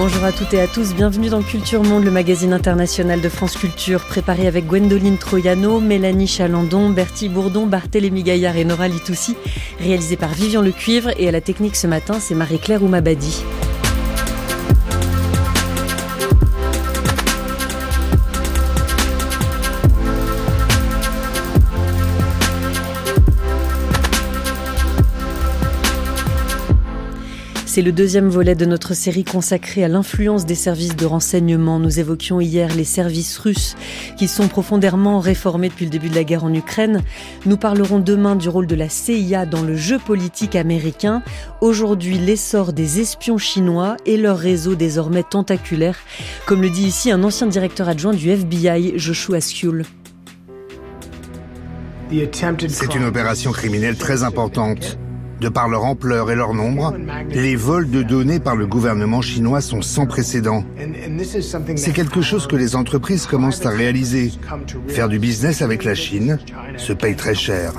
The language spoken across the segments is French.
Bonjour à toutes et à tous, bienvenue dans Culture Monde, le magazine international de France Culture, préparé avec Gwendoline Troiano, Mélanie Chalandon, Bertie Bourdon, Barthélémy Gaillard et Nora Litoussi, réalisé par Vivian Lecuivre, et à la technique ce matin, c'est Marie-Claire Oumabadi. C'est le deuxième volet de notre série consacrée à l'influence des services de renseignement. Nous évoquions hier les services russes qui sont profondément réformés depuis le début de la guerre en Ukraine. Nous parlerons demain du rôle de la CIA dans le jeu politique américain. Aujourd'hui, l'essor des espions chinois et leur réseau désormais tentaculaire, comme le dit ici un ancien directeur adjoint du FBI, Joshua Skule. C'est une opération criminelle très importante. De par leur ampleur et leur nombre, les vols de données par le gouvernement chinois sont sans précédent. C'est quelque chose que les entreprises commencent à réaliser. Faire du business avec la Chine se paye très cher.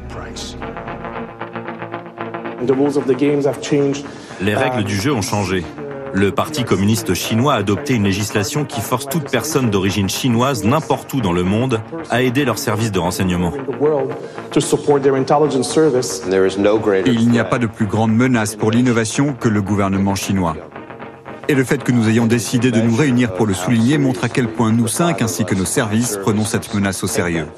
Les règles du jeu ont changé. Le Parti communiste chinois a adopté une législation qui force toute personne d'origine chinoise, n'importe où dans le monde, à aider leurs services de renseignement. Et il n'y a pas de plus grande menace pour l'innovation que le gouvernement chinois. Et le fait que nous ayons décidé de nous réunir pour le souligner montre à quel point nous cinq, ainsi que nos services, prenons cette menace au sérieux.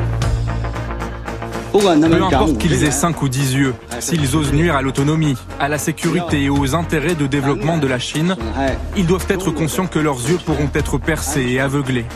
Peu importe qu'ils aient 5 ou 10 yeux, s'ils osent nuire à l'autonomie, à la sécurité et aux intérêts de développement de la Chine, ils doivent être conscients que leurs yeux pourront être percés et aveuglés.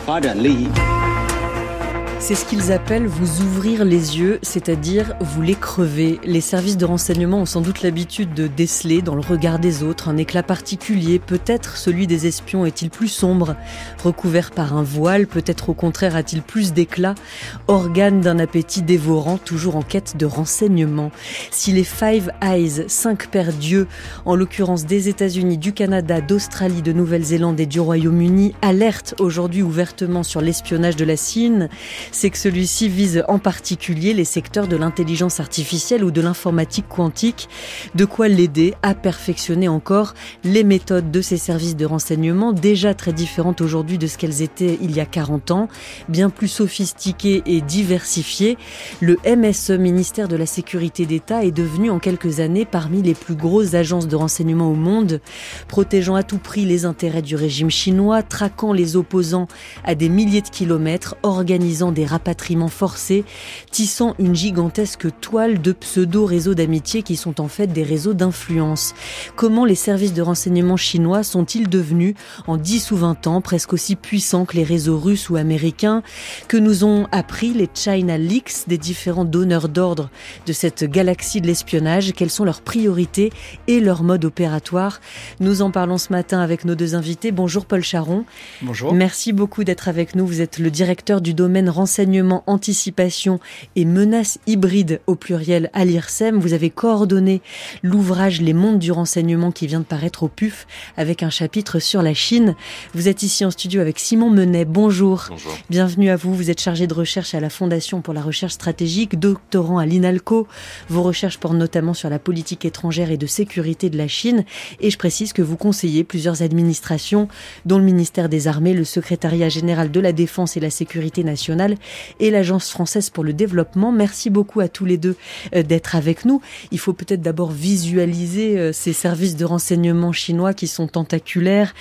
C'est ce qu'ils appellent vous ouvrir les yeux, c'est-à-dire vous les crever. Les services de renseignement ont sans doute l'habitude de déceler dans le regard des autres un éclat particulier. Peut-être celui des espions est-il plus sombre, recouvert par un voile, peut-être au contraire a-t-il plus d'éclat, organe d'un appétit dévorant, toujours en quête de renseignement. Si les Five Eyes, 5 paires d'yeux, en l'occurrence des États-Unis, du Canada, d'Australie, de Nouvelle-Zélande et du Royaume-Uni, alertent aujourd'hui ouvertement sur l'espionnage de la Chine, c'est que celui-ci vise en particulier les secteurs de l'intelligence artificielle ou de l'informatique quantique, de quoi l'aider à perfectionner encore les méthodes de ces services de renseignement, déjà très différentes aujourd'hui de ce qu'elles étaient il y a 40 ans, bien plus sophistiquées et diversifiées. Le MSE, ministère de la Sécurité d'État, est devenu en quelques années parmi les plus grosses agences de renseignement au monde, protégeant à tout prix les intérêts du régime chinois, traquant les opposants à des milliers de kilomètres, organisant des rapatriements forcés, tissant une gigantesque toile de pseudo-réseaux d'amitié qui sont en fait des réseaux d'influence. Comment les services de renseignement chinois sont-ils devenus, en 10 ou 20 ans, presque aussi puissants que les réseaux russes ou américains? Que nous ont appris les China Leaks des différents donneurs d'ordre de cette galaxie de l'espionnage? Quelles sont leurs priorités et leurs modes opératoires? Nous en parlons ce matin avec nos deux invités. Bonjour Paul Charon. Bonjour. Merci beaucoup d'être avec nous. Vous êtes le directeur du domaine renseignement, anticipation et menaces hybrides au pluriel à l'IRSEM. Vous avez coordonné l'ouvrage Les mondes du renseignement qui vient de paraître au PUF avec un chapitre sur la Chine. Vous êtes ici en studio avec Simon Menet. Bonjour. Bonjour. Bienvenue à vous. Vous êtes chargé de recherche à la Fondation pour la recherche stratégique, doctorant à l'INALCO. Vos recherches portent notamment sur la politique étrangère et de sécurité de la Chine. Et je précise que vous conseillez plusieurs administrations, dont le ministère des Armées, le secrétariat général de la Défense et la Sécurité nationale et l'Agence française pour le développement. Merci beaucoup à tous les deux d'être avec nous. Il faut peut-être d'abord visualiser ces services de renseignement chinois qui sont tentaculaires,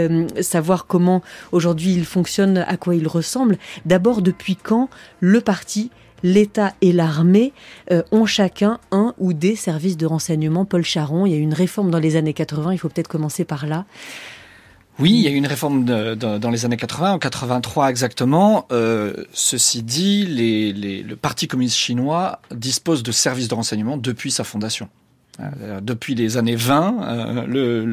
savoir comment aujourd'hui ils fonctionnent, à quoi ils ressemblent. D'abord, depuis quand le parti, l'État et l'armée ont chacun un ou des services de renseignement? Paul Charon, il y a eu une réforme dans les années 80, il faut peut-être commencer par là. Oui, il y a eu une réforme dans les années 80, en 83 exactement. Ceci dit, le Parti communiste chinois dispose de services de renseignement depuis sa fondation. Depuis les années 20,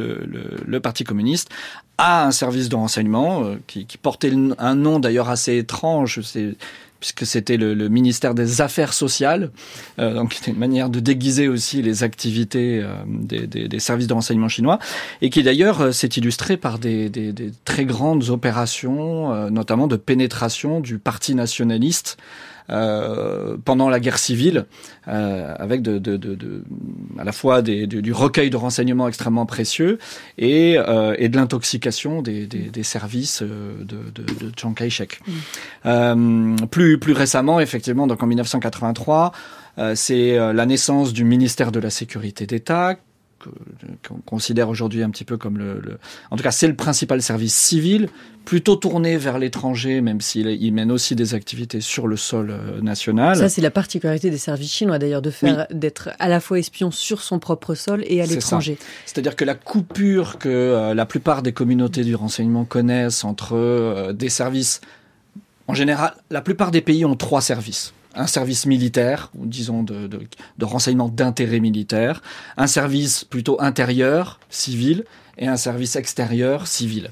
le Parti communiste a un service de renseignement qui portait un nom d'ailleurs assez étrange, puisque c'était le ministère des Affaires sociales, donc c'était une manière de déguiser aussi les activités des services de renseignement chinois, et qui d'ailleurs s'est illustré par des très grandes opérations, notamment de pénétration du parti nationaliste pendant la guerre civile, avec à la fois du recueil de renseignements extrêmement précieux et de l'intoxication des services de Chiang Kai-shek. Plus récemment, effectivement, donc en 1983, c'est la naissance du ministère de la Sécurité d'État, qu'on considère aujourd'hui un petit peu comme en tout cas c'est le principal service civil, plutôt tourné vers l'étranger, même s'il mène aussi des activités sur le sol national. Ça, c'est la particularité des services chinois d'ailleurs, d'être à la fois espion sur son propre sol et à l'étranger. C'est-à-dire que la coupure que la plupart des communautés du renseignement connaissent entre des services, en général, la plupart des pays ont 3 services. Un service militaire, ou disons de renseignement d'intérêt militaire, un service plutôt intérieur, civil, et un service extérieur, civil.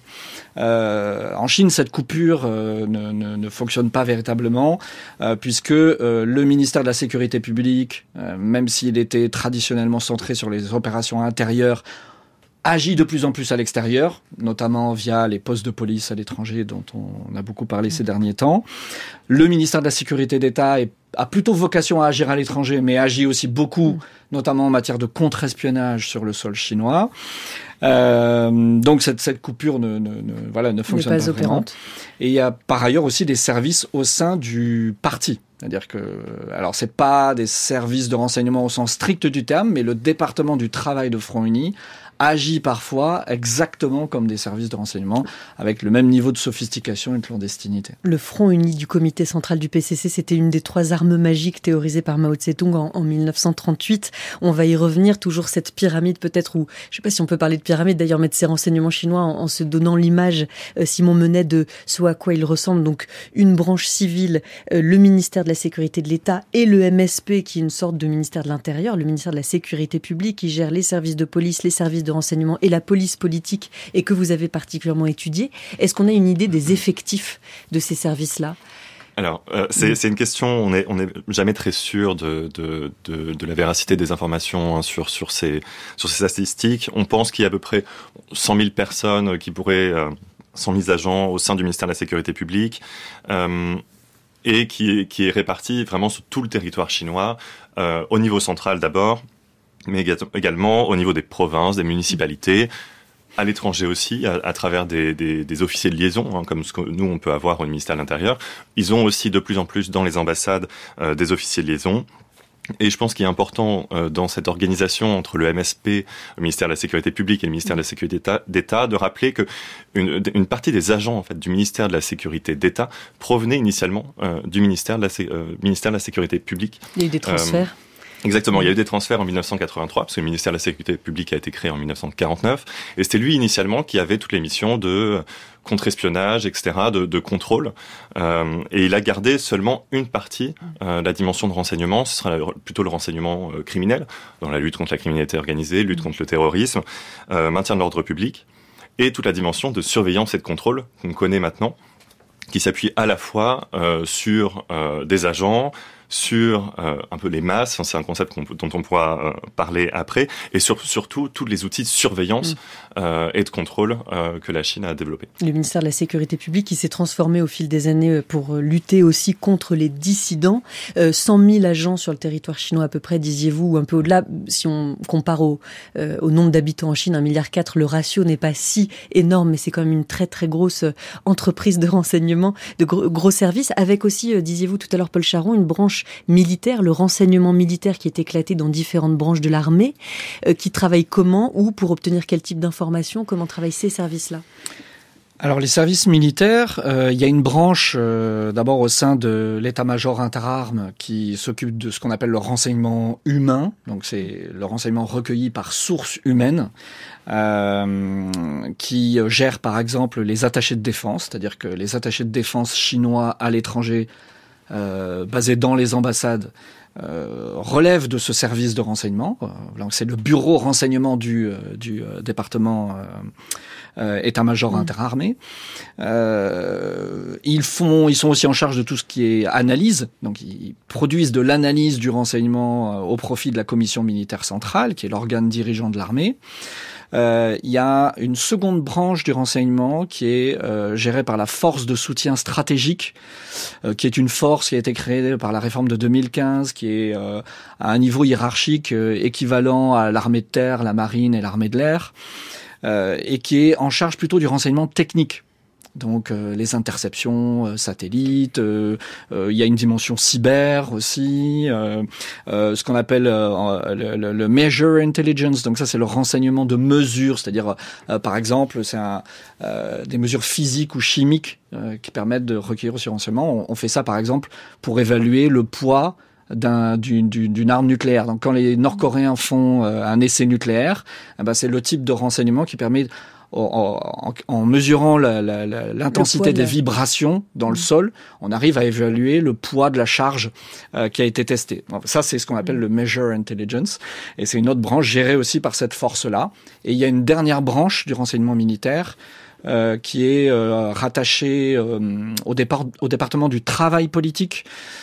En Chine, cette coupure ne fonctionne pas véritablement, puisque le ministère de la Sécurité publique, même s'il était traditionnellement centré sur les opérations intérieures, agit de plus en plus à l'extérieur, notamment via les postes de police à l'étranger dont on a beaucoup parlé ces derniers temps. Le ministère de la Sécurité d'État a plutôt vocation à agir à l'étranger, mais agit aussi beaucoup, notamment en matière de contre-espionnage sur le sol chinois. Donc cette coupure ne fonctionne pas vraiment. Et il y a par ailleurs aussi des services au sein du parti. C'est-à-dire que, alors c'est pas des services de renseignement au sens strict du terme, mais le département du travail de Front Uni agit parfois exactement comme des services de renseignement, avec le même niveau de sophistication et de clandestinité. Le Front Uni du comité central du PCC, c'était une des 3 armes magiques théorisées par Mao Tse-tung en 1938. On va y revenir, toujours cette pyramide peut-être, ou je ne sais pas si on peut parler de pyramide d'ailleurs, mais de ces renseignements chinois en se donnant l'image, Simon Menet, de ce à quoi ils ressemblent. Donc une branche civile, le ministère de la Sécurité de l'État et le MSP, qui est une sorte de ministère de l'Intérieur, le ministère de la Sécurité publique, qui gère les services de police, les services de renseignement et la police politique, et que vous avez particulièrement étudié. Est-ce qu'on a une idée des effectifs de ces services-là ? Alors, c'est une question, on est jamais très sûr de la véracité des informations sur ces statistiques. On pense qu'il y a à peu près 100 000 personnes qui pourraient, 100 000 agents au sein du ministère de la Sécurité publique, et qui est réparti vraiment sur tout le territoire chinois, au niveau central d'abord, mais également au niveau des provinces, des municipalités, à l'étranger aussi, à travers des officiers de liaison, comme ce que nous on peut avoir au ministère de l'Intérieur. Ils ont aussi de plus en plus dans les ambassades des officiers de liaison. Et je pense qu'il est important dans cette organisation entre le MSP, le ministère de la Sécurité publique et le ministère de la Sécurité d'État, de rappeler que une partie des agents en fait du ministère de la Sécurité d'État provenaient initialement du ministère de la Sécurité publique. Il y a eu des transferts. Exactement, il y a eu des transferts en 1983, parce que le ministère de la Sécurité publique a été créé en 1949, et c'était lui initialement qui avait toutes les missions de contre-espionnage, etc., de contrôle, et il a gardé seulement une partie, la dimension de renseignement, ce sera plutôt le renseignement criminel, dans la lutte contre la criminalité organisée, lutte contre le terrorisme, maintien de l'ordre public, et toute la dimension de surveillance et de contrôle qu'on connaît maintenant, qui s'appuie à la fois sur des agents, sur un peu les masses, c'est un concept dont on pourra parler après, et surtout tous les outils de surveillance et de contrôle que la Chine a développés. Le ministère de la Sécurité publique qui s'est transformé au fil des années pour lutter aussi contre les dissidents. 100 000 agents sur le territoire chinois à peu près, disiez-vous, ou un peu au-delà. Si on compare au nombre d'habitants en Chine, 1,4 milliard, le ratio n'est pas si énorme, mais c'est quand même une très très grosse entreprise de renseignement, de gros services, avec aussi, disiez-vous tout à l'heure Paul Charon, une branche militaire, le renseignement militaire qui est éclaté dans différentes branches de l'armée, qui travaille comment, ou pour obtenir quel type d'informations, comment travaillent ces services-là ? Alors les services militaires, il y a une branche d'abord au sein de l'état-major interarmes qui s'occupe de ce qu'on appelle le renseignement humain, donc c'est le renseignement recueilli par sources humaines, qui gère par exemple les attachés de défense, c'est-à-dire que les attachés de défense chinois à l'étranger basés dans les ambassades relève de ce service de renseignement. Donc c'est le bureau renseignement du département état-major interarmée. Ils sont aussi en charge de tout ce qui est analyse. Donc ils produisent de l'analyse du renseignement au profit de la commission militaire centrale, qui est l'organe dirigeant de l'armée. Il y a une seconde branche du renseignement qui est gérée par la force de soutien stratégique, qui est une force qui a été créée par la réforme de 2015, qui est à un niveau hiérarchique équivalent à l'armée de terre, la marine et l'armée de l'air, et qui est en charge plutôt du renseignement technique. Donc les interceptions satellites, il y a une dimension cyber aussi, ce qu'on appelle le measure intelligence. Donc ça c'est le renseignement de mesure, c'est-à-dire par exemple c'est des mesures physiques ou chimiques qui permettent de recueillir ce renseignement. On fait ça par exemple pour évaluer le poids d'une arme nucléaire. Donc quand les Nord-Coréens font un essai nucléaire, c'est le type de renseignement qui permet en mesurant l'intensité des vibrations dans le sol, on arrive à évaluer le poids de la charge qui a été testée. Ça, c'est ce qu'on appelle le Measure Intelligence. Et c'est une autre branche gérée aussi par cette force-là. Et il y a une dernière branche du renseignement militaire qui est rattachée au département du travail politique.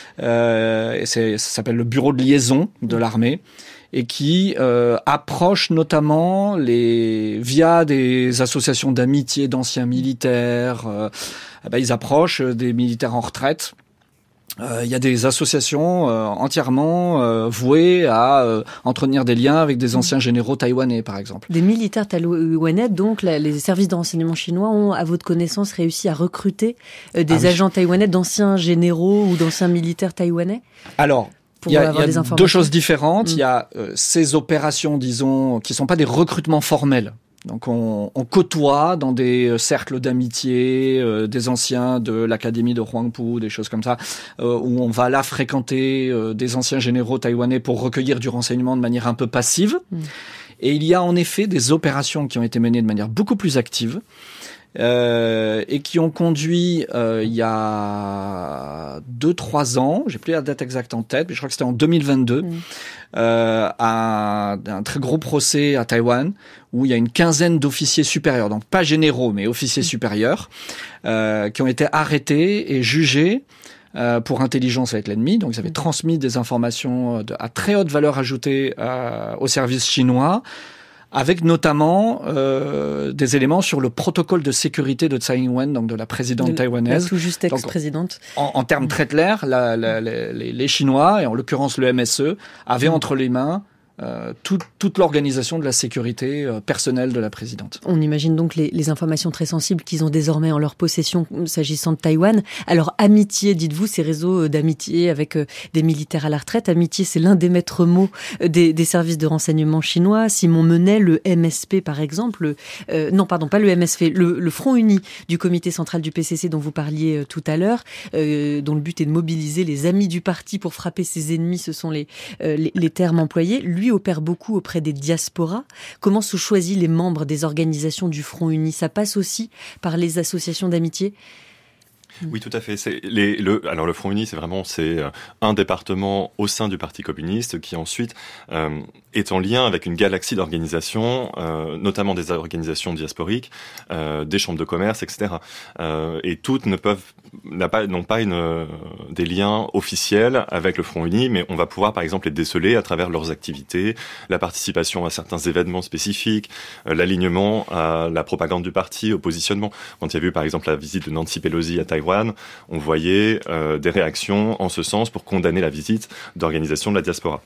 Et ça s'appelle le bureau de liaison de l'armée. Et qui approche notamment via des associations d'amitié d'anciens militaires. Ils approchent des militaires en retraite. Il y a des associations entièrement vouées à entretenir des liens avec des anciens généraux taïwanais, par exemple. Des militaires taïwanais, donc les services de renseignement chinois ont, à votre connaissance, réussi à recruter des agents taïwanais, d'anciens généraux ou d'anciens militaires taïwanais ? Alors, il y a deux choses différentes. Il y a ces opérations, disons, qui sont pas des recrutements formels. Donc on côtoie dans des cercles d'amitié des anciens de l'académie de Huangpu, des choses comme ça, où on va là fréquenter des anciens généraux taïwanais pour recueillir du renseignement de manière un peu passive. Et il y a en effet des opérations qui ont été menées de manière beaucoup plus active. Et qui ont conduit il y a 2-3 ans, j'ai plus la date exacte en tête, mais je crois que c'était en 2022, à un très gros procès à Taïwan où il y a une quinzaine d'officiers supérieurs, donc pas généraux mais officiers supérieurs, qui ont été arrêtés et jugés pour intelligence avec l'ennemi. Donc ils avaient transmis des informations à très haute valeur ajoutée aux services chinois, avec notamment des éléments sur le protocole de sécurité de Tsai Ing-wen, donc de la présidente taïwanaise. La tout juste ex-présidente. En termes très clairs, les Chinois, et en l'occurrence le MSE, avaient entre les mains toute l'organisation de la sécurité personnelle de la présidente. On imagine donc les informations très sensibles qu'ils ont désormais en leur possession s'agissant de Taïwan. Alors, amitié, dites-vous, ces réseaux d'amitié avec des militaires à la retraite. Amitié, c'est l'un des maîtres mots des services de renseignement chinois. Simon Menet, le MSP par exemple, non pardon, pas le MSP, le Front Uni du comité central du PCC dont vous parliez tout à l'heure, dont le but est de mobiliser les amis du parti pour frapper ses ennemis, ce sont les termes employés. Lui opère beaucoup auprès des diasporas. Comment sont choisis les membres des organisations du Front Uni ? Ça passe aussi par les associations d'amitié ? Oui, tout à fait. Alors le Front Uni, c'est un département au sein du Parti communiste qui ensuite est en lien avec une galaxie d'organisations, notamment des organisations diasporiques, des chambres de commerce, etc. Et toutes n'ont pas des liens officiels avec le Front Uni, mais on va pouvoir par exemple les déceler à travers leurs activités, la participation à certains événements spécifiques, l'alignement à la propagande du parti, au positionnement. Quand il y a eu par exemple la visite de Nancy Pelosi à Taïwan, on voyait des réactions en ce sens pour condamner la visite d'organisations de la diaspora.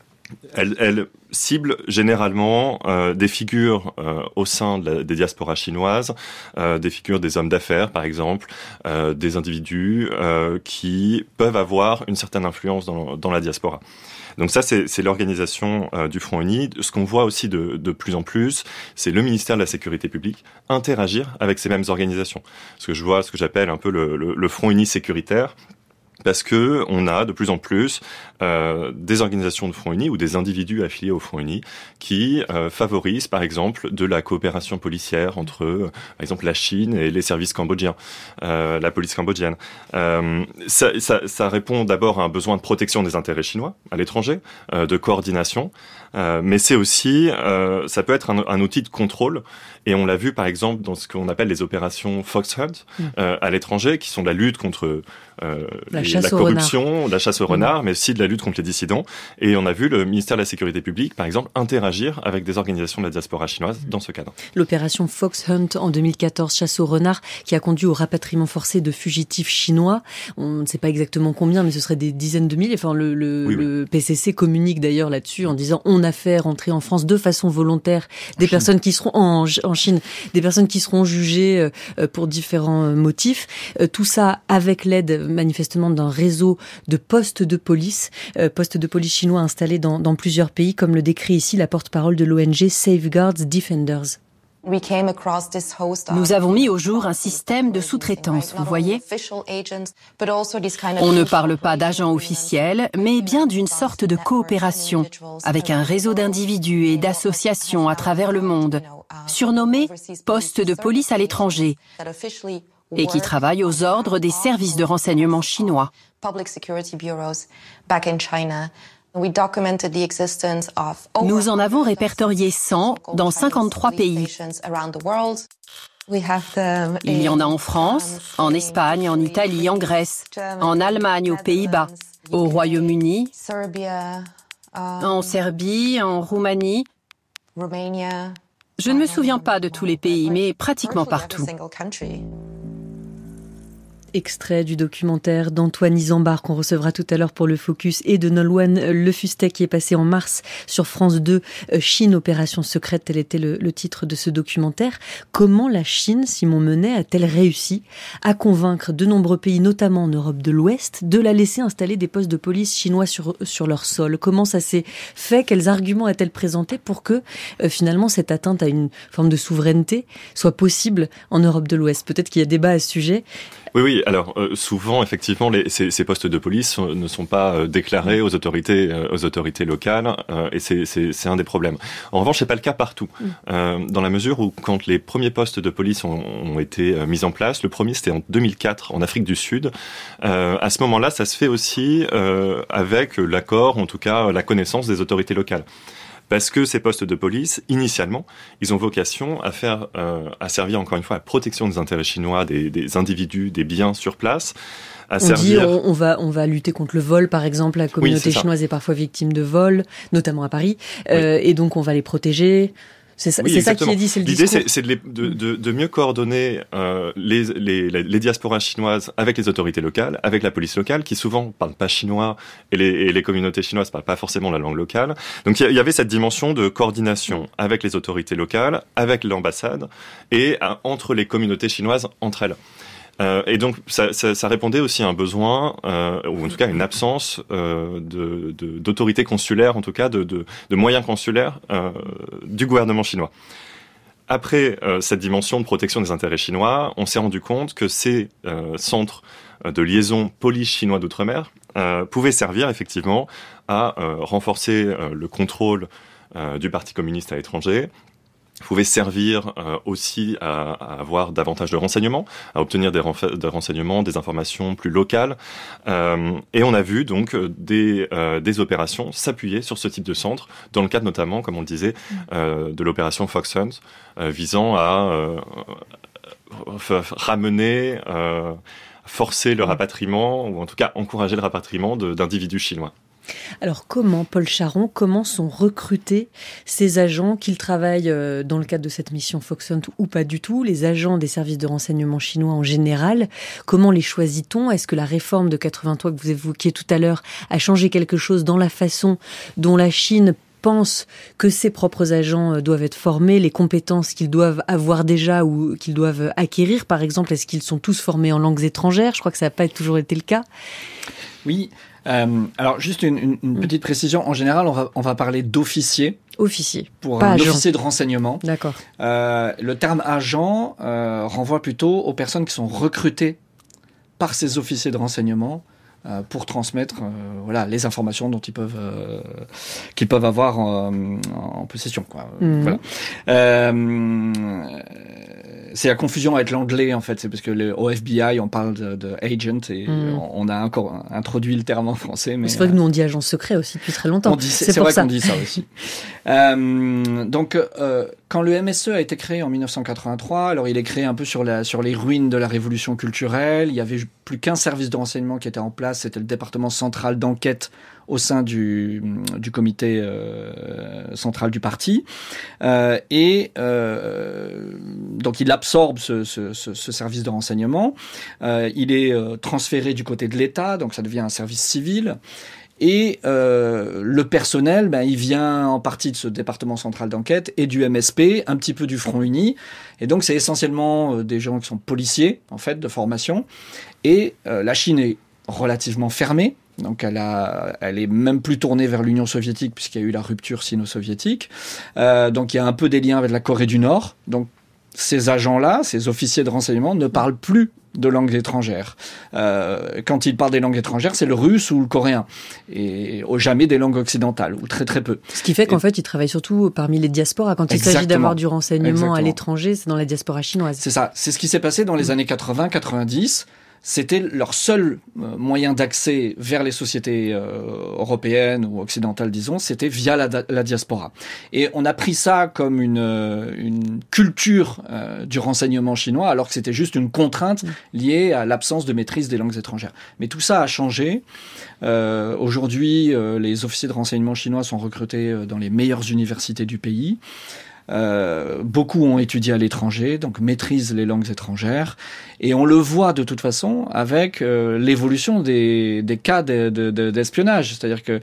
Elle cible généralement des figures au sein des diasporas chinoises, des figures des hommes d'affaires par exemple, des individus qui peuvent avoir une certaine influence dans la diaspora. Donc ça, c'est l'organisation du Front Uni. Ce qu'on voit aussi de plus en plus, c'est le ministère de la Sécurité publique interagir avec ces mêmes organisations. Ce que je vois, ce que j'appelle un peu le Front Uni sécuritaire, parce que on a de plus en plus des organisations de Front Uni ou des individus affiliés au Front Uni qui favorisent, par exemple, de la coopération policière entre, par exemple, la Chine et les services cambodgiens, la police cambodgienne. Ça répond d'abord à un besoin de protection des intérêts chinois à l'étranger, de coordination, mais c'est aussi, ça peut être un outil de contrôle. Et on l'a vu, par exemple, dans ce qu'on appelle les opérations Fox Hunt à l'étranger, qui sont de la lutte contre la corruption, de la chasse aux renards, mais aussi de la lutte contre les dissidents. Et on a vu le ministère de la Sécurité publique, par exemple, interagir avec des organisations de la diaspora chinoise dans ce cadre. L'opération Fox Hunt en 2014, chasse aux renards, qui a conduit au rapatriement forcé de fugitifs chinois. On ne sait pas exactement combien, mais ce serait des dizaines de milliers. Enfin, le PCC communique d'ailleurs là-dessus en disant on a fait rentrer en France de façon volontaire des personnes qui seront en Chine, des personnes qui seront jugées pour différents motifs. Tout ça avec l'aide manifestement d'un réseau de postes de police chinois installés dans plusieurs pays, comme le décrit ici la porte-parole de l'ONG Safeguards Defenders. Nous avons mis au jour un système de sous-traitance, vous voyez. On ne parle pas d'agents officiels, mais bien d'une sorte de coopération avec un réseau d'individus et d'associations à travers le monde, surnommés postes de police à l'étranger, et qui travaillent aux ordres des services de renseignement chinois. Nous en avons répertorié 100 dans 53 pays. Il y en a en France, en Espagne, en Italie, en Grèce, en Allemagne, aux Pays-Bas, au Royaume-Uni, en Serbie, en Roumanie. Je ne me souviens pas de tous les pays, mais pratiquement partout. Extrait du documentaire d'Antoine Isambard qu'on recevra tout à l'heure pour le Focus et de Nolwenn Lefustet qui est passé en mars sur France 2, Chine, opération secrète, tel était le titre de ce documentaire. Comment la Chine, Simon Menet, a-t-elle réussi à convaincre de nombreux pays, notamment en Europe de l'Ouest, de la laisser installer des postes de police chinois sur leur sol? Comment ça s'est fait? Quels arguments a-t-elle présenté pour que finalement cette atteinte à une forme de souveraineté soit possible en Europe de l'Ouest? Peut-être qu'il y a débat à ce sujet. Oui. Alors souvent, effectivement, ces postes de police ne sont pas déclarés aux autorités locales, et c'est un des problèmes. En revanche, c'est pas le cas partout, dans la mesure où quand les premiers postes de police ont été mis en place, le premier c'était en 2004 en Afrique du Sud. À ce moment-là, ça se fait aussi avec l'accord, en tout cas la connaissance des autorités locales. Parce que ces postes de police, initialement, ils ont vocation à servir encore une fois à la protection des intérêts chinois, des individus, des biens sur place. On va lutter contre le vol, par exemple. La communauté chinoise est parfois victime de vol, notamment à Paris, et donc on va les protéger. C'est ça qui est dit, c'est le discours. L'idée, c'est de mieux coordonner les diasporas chinoises avec les autorités locales, avec la police locale, qui souvent parlent pas chinois, et les communautés chinoises parlent pas forcément la langue locale. Donc il y avait cette dimension de coordination avec les autorités locales, avec l'ambassade, et entre les communautés chinoises entre elles. Et donc ça répondait aussi à un besoin, ou en tout cas une absence d'autorité consulaire, en tout cas de moyens consulaires du gouvernement chinois. Après cette dimension de protection des intérêts chinois, on s'est rendu compte que ces centres de liaison police chinois d'outre-mer pouvaient servir effectivement à renforcer le contrôle du Parti communiste à l'étranger, pouvait servir aussi à avoir davantage de renseignements, à obtenir des renseignements, des informations plus locales. Et on a vu donc des opérations s'appuyer sur ce type de centre, dans le cadre notamment, comme on le disait, de l'opération Fox Hunt, visant à ramener, forcer le rapatriement, ou en tout cas encourager le rapatriement d'individus chinois. Alors Paul Charon, comment sont recrutés ces agents, qu'ils travaillent dans le cadre de cette mission Fox Hunt ou pas du tout, les agents des services de renseignement chinois en général? Comment les choisit-on? Est-ce que la réforme de 83 que vous évoquiez tout à l'heure a changé quelque chose dans la façon dont la Chine pense que ses propres agents doivent être formés, les compétences qu'ils doivent avoir déjà ou qu'ils doivent acquérir, par exemple? Est-ce qu'ils sont tous formés en langues étrangères? Je crois que ça n'a pas toujours été le cas. Oui. Alors juste une petite précision. En général, on va parler d'officier. Officier. Pour un officier de renseignement. D'accord. Le terme agent renvoie plutôt aux personnes qui sont recrutées par ces officiers de renseignement pour transmettre les informations dont qu'ils peuvent avoir en possession, quoi. Voilà. C'est la confusion avec l'anglais, en fait. C'est parce que au FBI, on parle de agent et on a encore introduit le terme en français. Mais c'est vrai que nous, on dit agent secret aussi depuis très longtemps. C'est vrai qu'on dit ça aussi. Donc, Quand le MSE a été créé en 1983, alors il est créé un peu sur les ruines de la révolution culturelle. Il y avait plus qu'un service de renseignement qui était en place, c'était le département central d'enquête au sein du comité central du parti. Donc il absorbe ce service de renseignement. Il est transféré du côté de l'État, donc ça devient un service civil. Et le personnel, il vient en partie de ce département central d'enquête et du MSP, un petit peu du Front Uni. Et donc c'est essentiellement des gens qui sont policiers, en fait, de formation. Et la Chine est relativement fermée. Donc elle est même plus tournée vers l'Union soviétique puisqu'il y a eu la rupture sino-soviétique. Donc il y a un peu des liens avec la Corée du Nord. Donc ces agents-là, ces officiers de renseignement ne parlent plus de langues étrangères. Quand ils parlent des langues étrangères, c'est le russe ou le coréen. Et jamais des langues occidentales, ou très très peu. Ce qui fait qu'en fait, ils travaillent surtout parmi les diasporas. Quand il s'agit d'avoir du renseignement à l'étranger, c'est dans la diaspora chinoise. C'est ça. C'est ce qui s'est passé dans les années 80-90. C'était leur seul moyen d'accès vers les sociétés européennes ou occidentales, disons, c'était via la diaspora. Et on a pris ça comme une culture du renseignement chinois, alors que c'était juste une contrainte liée à l'absence de maîtrise des langues étrangères. Mais tout ça a changé. Aujourd'hui, les officiers de renseignement chinois sont recrutés dans les meilleures universités du pays. Beaucoup ont étudié à l'étranger, donc maîtrisent les langues étrangères, et on le voit de toute façon avec l'évolution des cas d'espionnage, c'est-à-dire que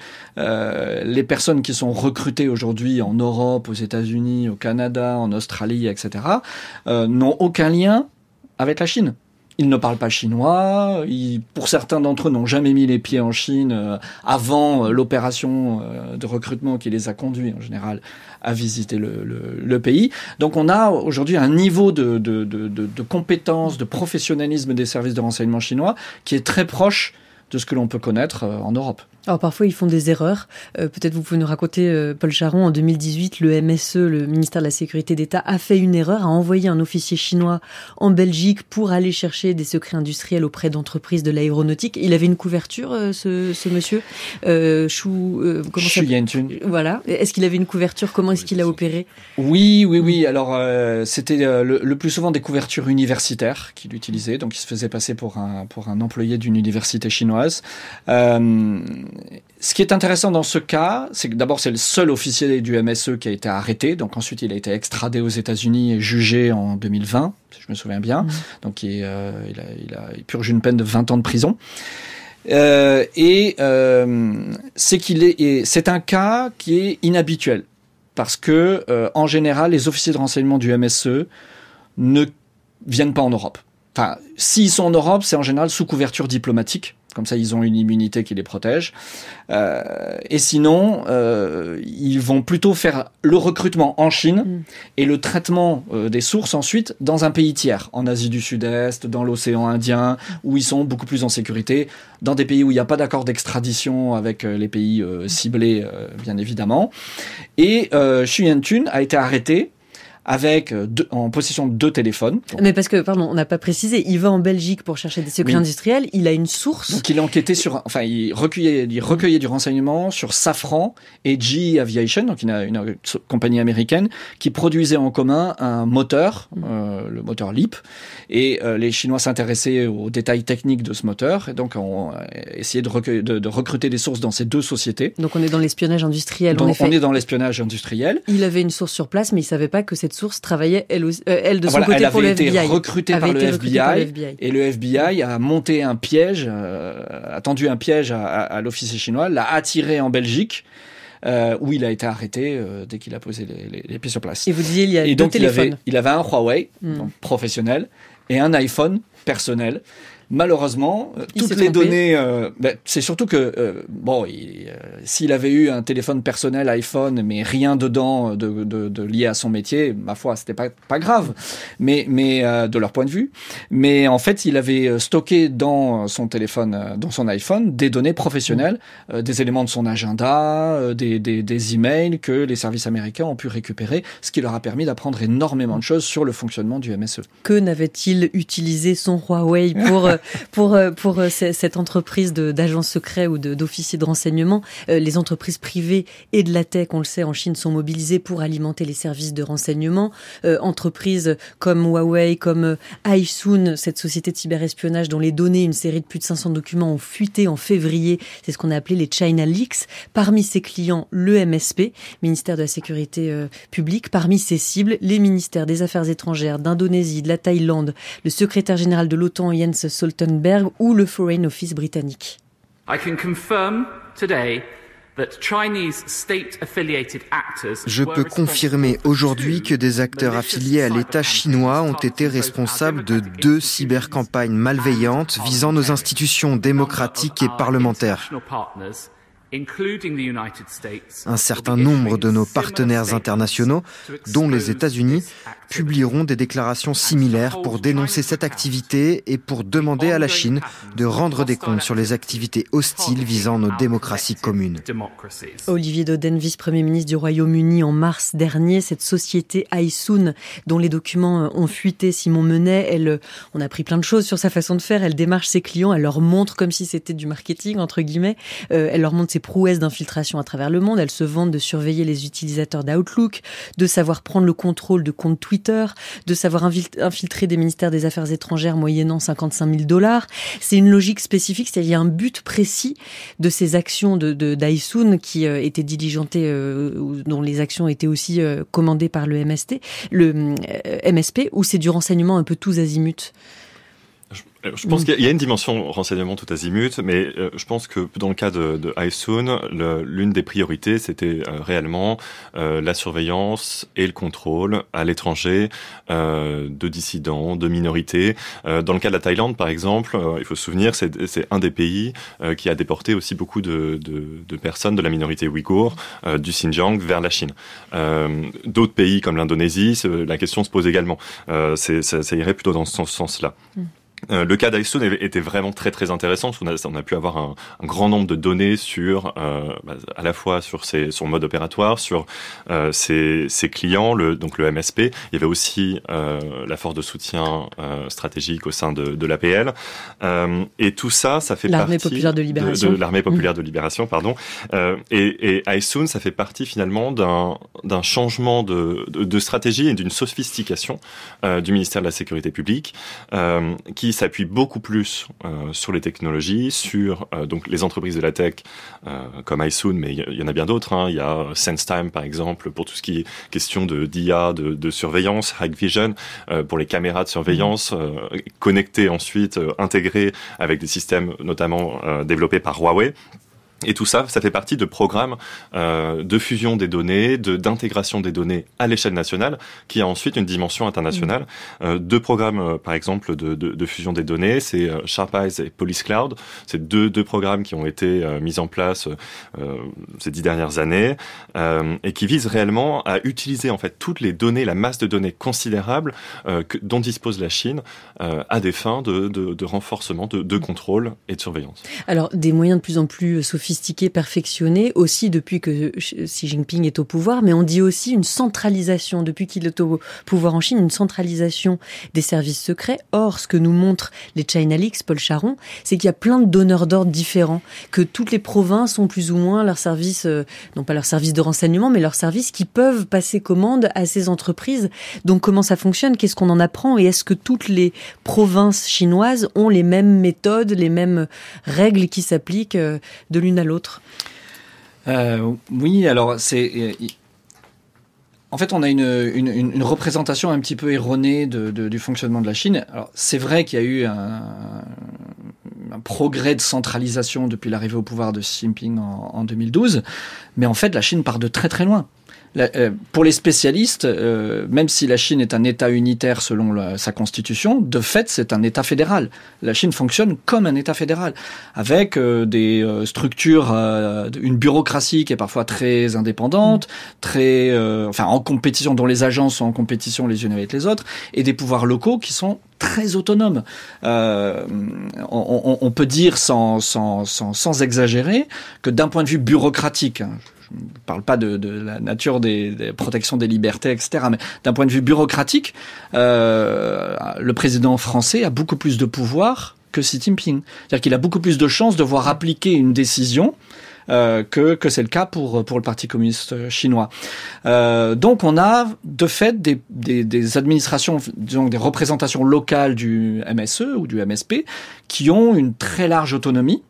les personnes qui sont recrutées aujourd'hui en Europe, aux États-Unis, au Canada, en Australie, etc., n'ont aucun lien avec la Chine. Ils ne parlent pas chinois, pour certains d'entre eux n'ont jamais mis les pieds en Chine avant l'opération de recrutement qui les a conduits en général à visiter le pays. Donc on a aujourd'hui un niveau de compétence, de professionnalisme des services de renseignement chinois qui est très proche de ce que l'on peut connaître en Europe. Alors parfois ils font des erreurs. Peut-être vous pouvez nous raconter, Paul Charon, en 2018, le MSE, le ministère de la Sécurité d'État, a fait une erreur, a envoyé un officier chinois en Belgique pour aller chercher des secrets industriels auprès d'entreprises de l'aéronautique. Il avait une couverture, ce monsieur, Xu Yentun. Voilà. Est-ce qu'il avait une couverture? Comment est-ce qu'il a opéré? Oui. Alors c'était le plus souvent des couvertures universitaires qu'il utilisait, donc il se faisait passer pour un employé d'une université chinoise. Ce qui est intéressant dans ce cas, c'est que d'abord c'est le seul officier du MSE qui a été arrêté, donc ensuite il a été extradé aux États-Unis et jugé en 2020, si je me souviens bien. Donc il purge une peine de 20 ans de prison. C'est un cas qui est inhabituel parce que en général les officiers de renseignement du MSE ne viennent pas en Europe. Enfin, s'ils sont en Europe, c'est en général sous couverture diplomatique. Comme ça, ils ont une immunité qui les protège. Et sinon, ils vont plutôt faire le recrutement en Chine et le traitement des sources ensuite dans un pays tiers, en Asie du Sud-Est, dans l'océan Indien, où ils sont beaucoup plus en sécurité, dans des pays où il n'y a pas d'accord d'extradition avec les pays ciblés, bien évidemment. Et Xu Yentun a été arrêté en possession de 2 téléphones. Mais parce que, pardon, on n'a pas précisé, il va en Belgique pour chercher des secrets industriels, il a une source. Donc il a enquêté il recueillait du renseignement sur Safran et GE Aviation, donc une compagnie américaine, qui produisait en commun un moteur, le moteur LEAP, et les Chinois s'intéressaient aux détails techniques de ce moteur, et donc on essayait de recruter des sources dans ces 2 sociétés. Donc on est dans l'espionnage industriel, en effet. On est dans l'espionnage industriel. Il avait une source sur place, mais il ne savait pas que cette source travaillait elle de son côté pour le FBI. Elle avait été recrutée par le FBI et le FBI a monté un piège, a tendu un piège à l'officier chinois, l'a attiré en Belgique, où il a été arrêté dès qu'il a posé les pieds sur place. Et vous disiez, il y a 2 téléphones. Il avait un Huawei, donc professionnel, et un iPhone personnel. Malheureusement, toutes les données, c'est surtout que s'il avait eu un téléphone personnel iPhone, mais rien dedans de lié à son métier, ma foi, c'était pas grave, mais de leur point de vue. Mais en fait, il avait stocké dans son téléphone, dans son iPhone, des données professionnelles, des éléments de son agenda, des emails que les services américains ont pu récupérer, ce qui leur a permis d'apprendre énormément de choses sur le fonctionnement du MSE. Que n'avait-il utilisé son son Huawei pour cette entreprise d'agents secrets ou d'officiers de renseignement. Les entreprises privées et de la tech, on le sait, en Chine, sont mobilisées pour alimenter les services de renseignement. Entreprises comme Huawei, comme iSoon, cette société de cyberespionnage dont les données, une série de plus de 500 documents ont fuité en février. C'est ce qu'on a appelé les China Leaks. Parmi ses clients, le MSP, ministère de la Sécurité publique. Parmi ses cibles, les ministères des Affaires étrangères d'Indonésie, de la Thaïlande, le secrétaire général de l'OTAN Jens Stoltenberg ou le Foreign Office britannique. I can confirm today that Chinese state-affiliated actors. Je peux confirmer aujourd'hui que des acteurs affiliés à l'État chinois ont été responsables de 2 cybercampagnes malveillantes visant nos institutions démocratiques et parlementaires. Un certain nombre de nos partenaires internationaux, dont les États-Unis, publieront des déclarations similaires pour dénoncer cette activité et pour demander à la Chine de rendre des comptes sur les activités hostiles visant nos démocraties communes. Olivier Dodden, vice-premier ministre du Royaume-Uni en mars dernier, cette société iSoon, dont les documents ont fuité, Simon Menet, on a appris plein de choses sur sa façon de faire. Elle démarche ses clients, elle leur montre comme si c'était du marketing, entre guillemets, elle leur montre ses prouesses d'infiltration à travers le monde. Elle se vante de surveiller les utilisateurs d'Outlook, de savoir prendre le contrôle de comptes Twitter, de savoir infiltrer des ministères des Affaires étrangères moyennant $55,000. C'est une logique spécifique, c'est-à-dire il y a un but précis de ces actions d'iSoon qui étaient diligentées, dont les actions étaient aussi commandées par le MSP, où c'est du renseignement un peu tous azimuts. Je pense qu'il y a une dimension renseignement tout azimut, mais je pense que dans le cas de iSoon, l'une des priorités, c'était réellement la surveillance et le contrôle à l'étranger de dissidents, de minorités. Dans le cas de la Thaïlande, par exemple, il faut se souvenir, c'est un des pays qui a déporté aussi beaucoup de personnes de la minorité ouïghour du Xinjiang vers la Chine. D'autres pays comme l'Indonésie, la question se pose également. Ça irait plutôt dans ce sens-là. Le cas d'iSoon était vraiment très très intéressant parce qu'on a pu avoir un grand nombre de données sur à la fois sur son mode opératoire, sur ses clients, donc le MSP. Il y avait aussi la force de soutien stratégique au sein de l'APL, et tout ça fait l'armée partie populaire de libération. de l'armée populaire de libération, pardon. Et iSoon, ça fait partie finalement d'un changement de stratégie et d'une sophistication du ministère de la Sécurité publique qui s'appuie beaucoup plus sur les technologies, sur donc les entreprises de la tech comme iSoon, mais il y en a bien d'autres. Il y a SenseTime par exemple pour tout ce qui est question d'IA, de surveillance, Hikvision pour les caméras de surveillance connectées ensuite, intégrées avec des systèmes notamment développés par Huawei. Et tout ça, ça fait partie de programmes de fusion des données, d'intégration des données à l'échelle nationale, qui a ensuite une dimension internationale. 2 programmes, par exemple, de fusion des données, c'est SharpEyes et Police Cloud. C'est deux programmes qui ont été mis en place ces 10 dernières années et qui visent réellement à utiliser en fait toutes les données, la masse de données considérable dont dispose la Chine à des fins de renforcement, de contrôle et de surveillance. Alors, des moyens de plus en plus sophistiqués, perfectionné aussi depuis que Xi Jinping est au pouvoir, mais on dit aussi une centralisation, depuis qu'il est au pouvoir en Chine, une centralisation des services secrets. Or, ce que nous montrent les China Leaks, Paul Charon, c'est qu'il y a plein de donneurs d'ordre différents, que toutes les provinces ont plus ou moins leurs services, non pas leurs services de renseignement, mais leurs services qui peuvent passer commande à ces entreprises. Donc, comment ça fonctionne? Qu'est-ce qu'on en apprend? Et est-ce que toutes les provinces chinoises ont les mêmes méthodes, les mêmes règles qui s'appliquent de l'une à l'autre? Oui, alors en fait, on a une représentation un petit peu erronée du fonctionnement de la Chine. Alors, c'est vrai qu'il y a eu un progrès de centralisation depuis l'arrivée au pouvoir de Xi Jinping en 2012, mais en fait, la Chine part de très très loin. Pour les spécialistes, même si la Chine est un État unitaire selon sa constitution, de fait, c'est un État fédéral. La Chine fonctionne comme un État fédéral, avec des structures, une bureaucratie qui est parfois très indépendante, en compétition, dont les agences sont en compétition les unes avec les autres, et des pouvoirs locaux qui sont très autonomes. On peut dire sans exagérer que d'un point de vue bureaucratique, je parle pas de la nature des protections des libertés, etc. Mais d'un point de vue bureaucratique, le président français a beaucoup plus de pouvoir que Xi Jinping. C'est-à-dire qu'il a beaucoup plus de chances de voir appliquer une décision que c'est le cas pour le Parti communiste chinois. Donc on a de fait des administrations, disons des représentations locales du MSE ou du MSP qui ont une très large autonomie.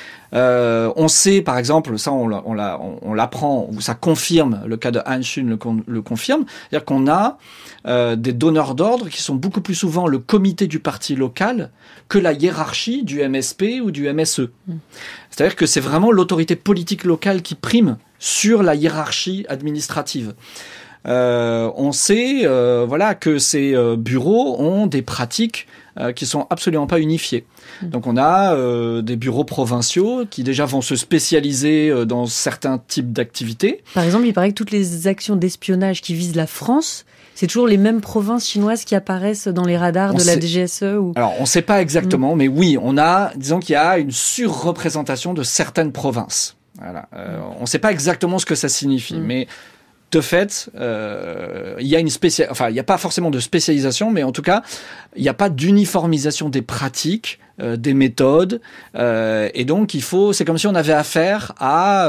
On sait, par exemple, ça on l'apprend, ou ça confirme, le cas de Han Xun le confirme, c'est-à-dire qu'on a des donneurs d'ordre qui sont beaucoup plus souvent le comité du parti local que la hiérarchie du MSP ou du MSE. C'est-à-dire que c'est vraiment l'autorité politique locale qui prime sur la hiérarchie administrative. On sait que ces bureaux ont des pratiques qui sont absolument pas unifiées. Donc on a des bureaux provinciaux qui déjà vont se spécialiser dans certains types d'activités. Par exemple, il paraît que toutes les actions d'espionnage qui visent la France, c'est toujours les mêmes provinces chinoises qui apparaissent dans les radars de la DGSE ou... Alors, on ne sait pas exactement, mais oui, disons qu'il y a une surreprésentation de certaines provinces. Voilà. On ne sait pas exactement ce que ça signifie, mais de fait, il y a il n'y a pas forcément de spécialisation, mais en tout cas, il n'y a pas d'uniformisation des pratiques, des méthodes, et donc c'est comme si on avait affaire à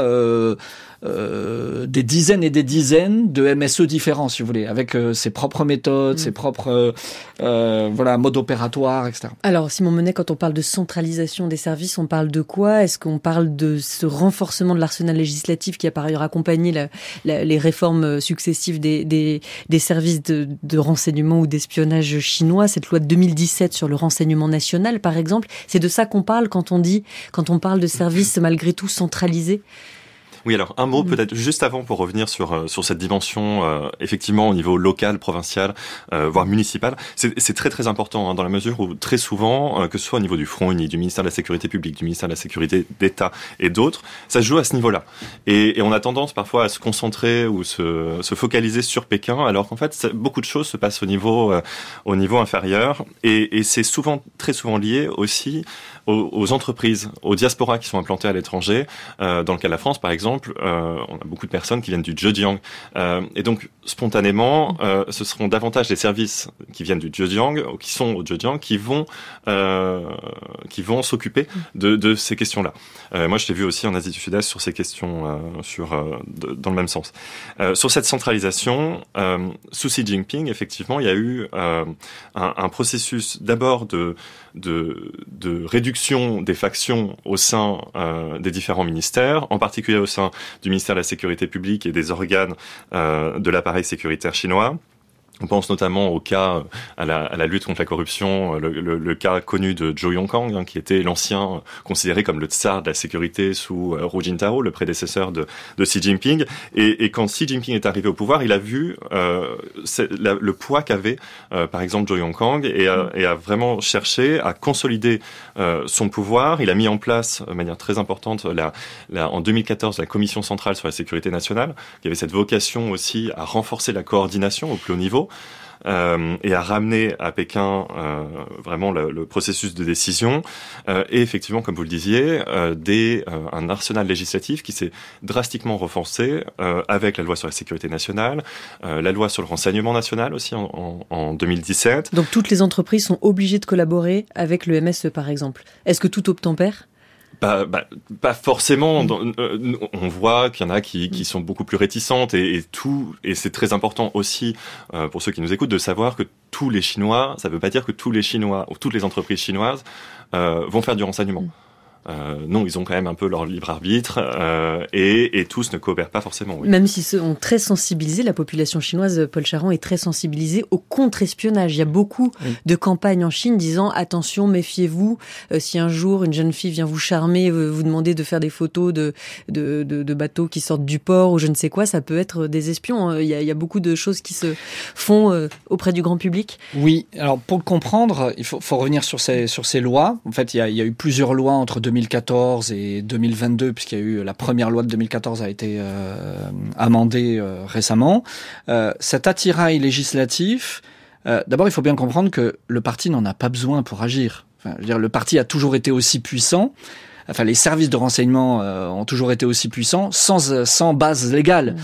des dizaines et des dizaines de MSE différents, si vous voulez, avec ses propres méthodes, ses propres modes opératoires, etc. Alors, Simon Menet, quand on parle de centralisation des services, on parle de quoi ? Est-ce qu'on parle de ce renforcement de l'arsenal législatif qui a par ailleurs accompagné les réformes successives des services de renseignement ou d'espionnage chinois, cette loi de 2017 sur le renseignement national, par exemple? C'est de ça qu'on parle quand on parle de services malgré tout centralisés? Oui, alors un mot peut-être juste avant pour revenir sur cette dimension effectivement au niveau local, provincial, voire municipal. C'est très très important dans la mesure où très souvent, que ce soit au niveau du Front Uni, du ministère de la Sécurité publique, du ministère de la Sécurité d'État et d'autres, ça se joue à ce niveau-là. Et on a tendance parfois à se concentrer ou se focaliser sur Pékin, alors qu'en fait beaucoup de choses se passent au niveau inférieur. Et c'est très souvent lié aussi aux entreprises, aux diasporas qui sont implantées à l'étranger. Dans le cas de la France, par exemple, on a beaucoup de personnes qui viennent du Zhejiang. Et donc, spontanément, ce seront davantage les services qui viennent du Zhejiang, ou qui sont au Zhejiang, qui vont s'occuper de ces questions-là. Moi, je l'ai vu aussi en Asie du Sud-Est sur ces questions, dans le même sens. Sur cette centralisation, sous Xi Jinping, effectivement, il y a eu un processus d'abord de réduction des factions au sein des différents ministères, en particulier au sein du ministère de la Sécurité publique et des organes de l'appareil sécuritaire chinois. On pense notamment au cas, à la lutte contre la corruption, le cas connu de Zhou Yongkang, qui était l'ancien, considéré comme le tsar de la sécurité sous Hu Jintao, le prédécesseur de Xi Jinping. Et quand Xi Jinping est arrivé au pouvoir, il a vu le poids qu'avait, par exemple, Zhou Yongkang et a vraiment cherché à consolider son pouvoir. Il a mis en place, de manière très importante, en 2014, la Commission centrale sur la sécurité nationale, qui avait cette vocation aussi à renforcer la coordination au plus haut niveau. Et à ramener à Pékin vraiment le processus de décision et effectivement, comme vous le disiez, un arsenal législatif qui s'est drastiquement renforcé avec la loi sur la sécurité nationale, la loi sur le renseignement national aussi en 2017. Donc toutes les entreprises sont obligées de collaborer avec le MSE, par exemple. Est-ce que tout obtempère ? Pas forcément. On voit qu'il y en a qui sont beaucoup plus réticentes et c'est très important aussi pour ceux qui nous écoutent de savoir que tous les Chinois, ça ne veut pas dire que tous les Chinois ou toutes les entreprises chinoises vont faire du renseignement. Non, ils ont quand même un peu leur libre arbitre et tous ne coopèrent pas forcément. Oui. Même s'ils sont très sensibilisés, la population chinoise, Paul Charan, est très sensibilisée au contre-espionnage. Il y a beaucoup de campagnes en Chine disant attention, méfiez-vous, si un jour une jeune fille vient vous charmer, vous demander de faire des photos de bateaux qui sortent du port ou je ne sais quoi, ça peut être des espions. Il y a beaucoup de choses qui se font auprès du grand public. Oui, alors pour le comprendre, il faut revenir sur ces lois. En fait, il y a eu plusieurs lois entre 2014 et 2022, puisqu'il y a eu la première loi de 2014 a été amendée récemment. Cet attirail législatif, d'abord il faut bien comprendre que le parti n'en a pas besoin pour agir. Enfin, je veux dire, le parti a toujours été aussi puissant les services de renseignement ont toujours été aussi puissants sans base légale.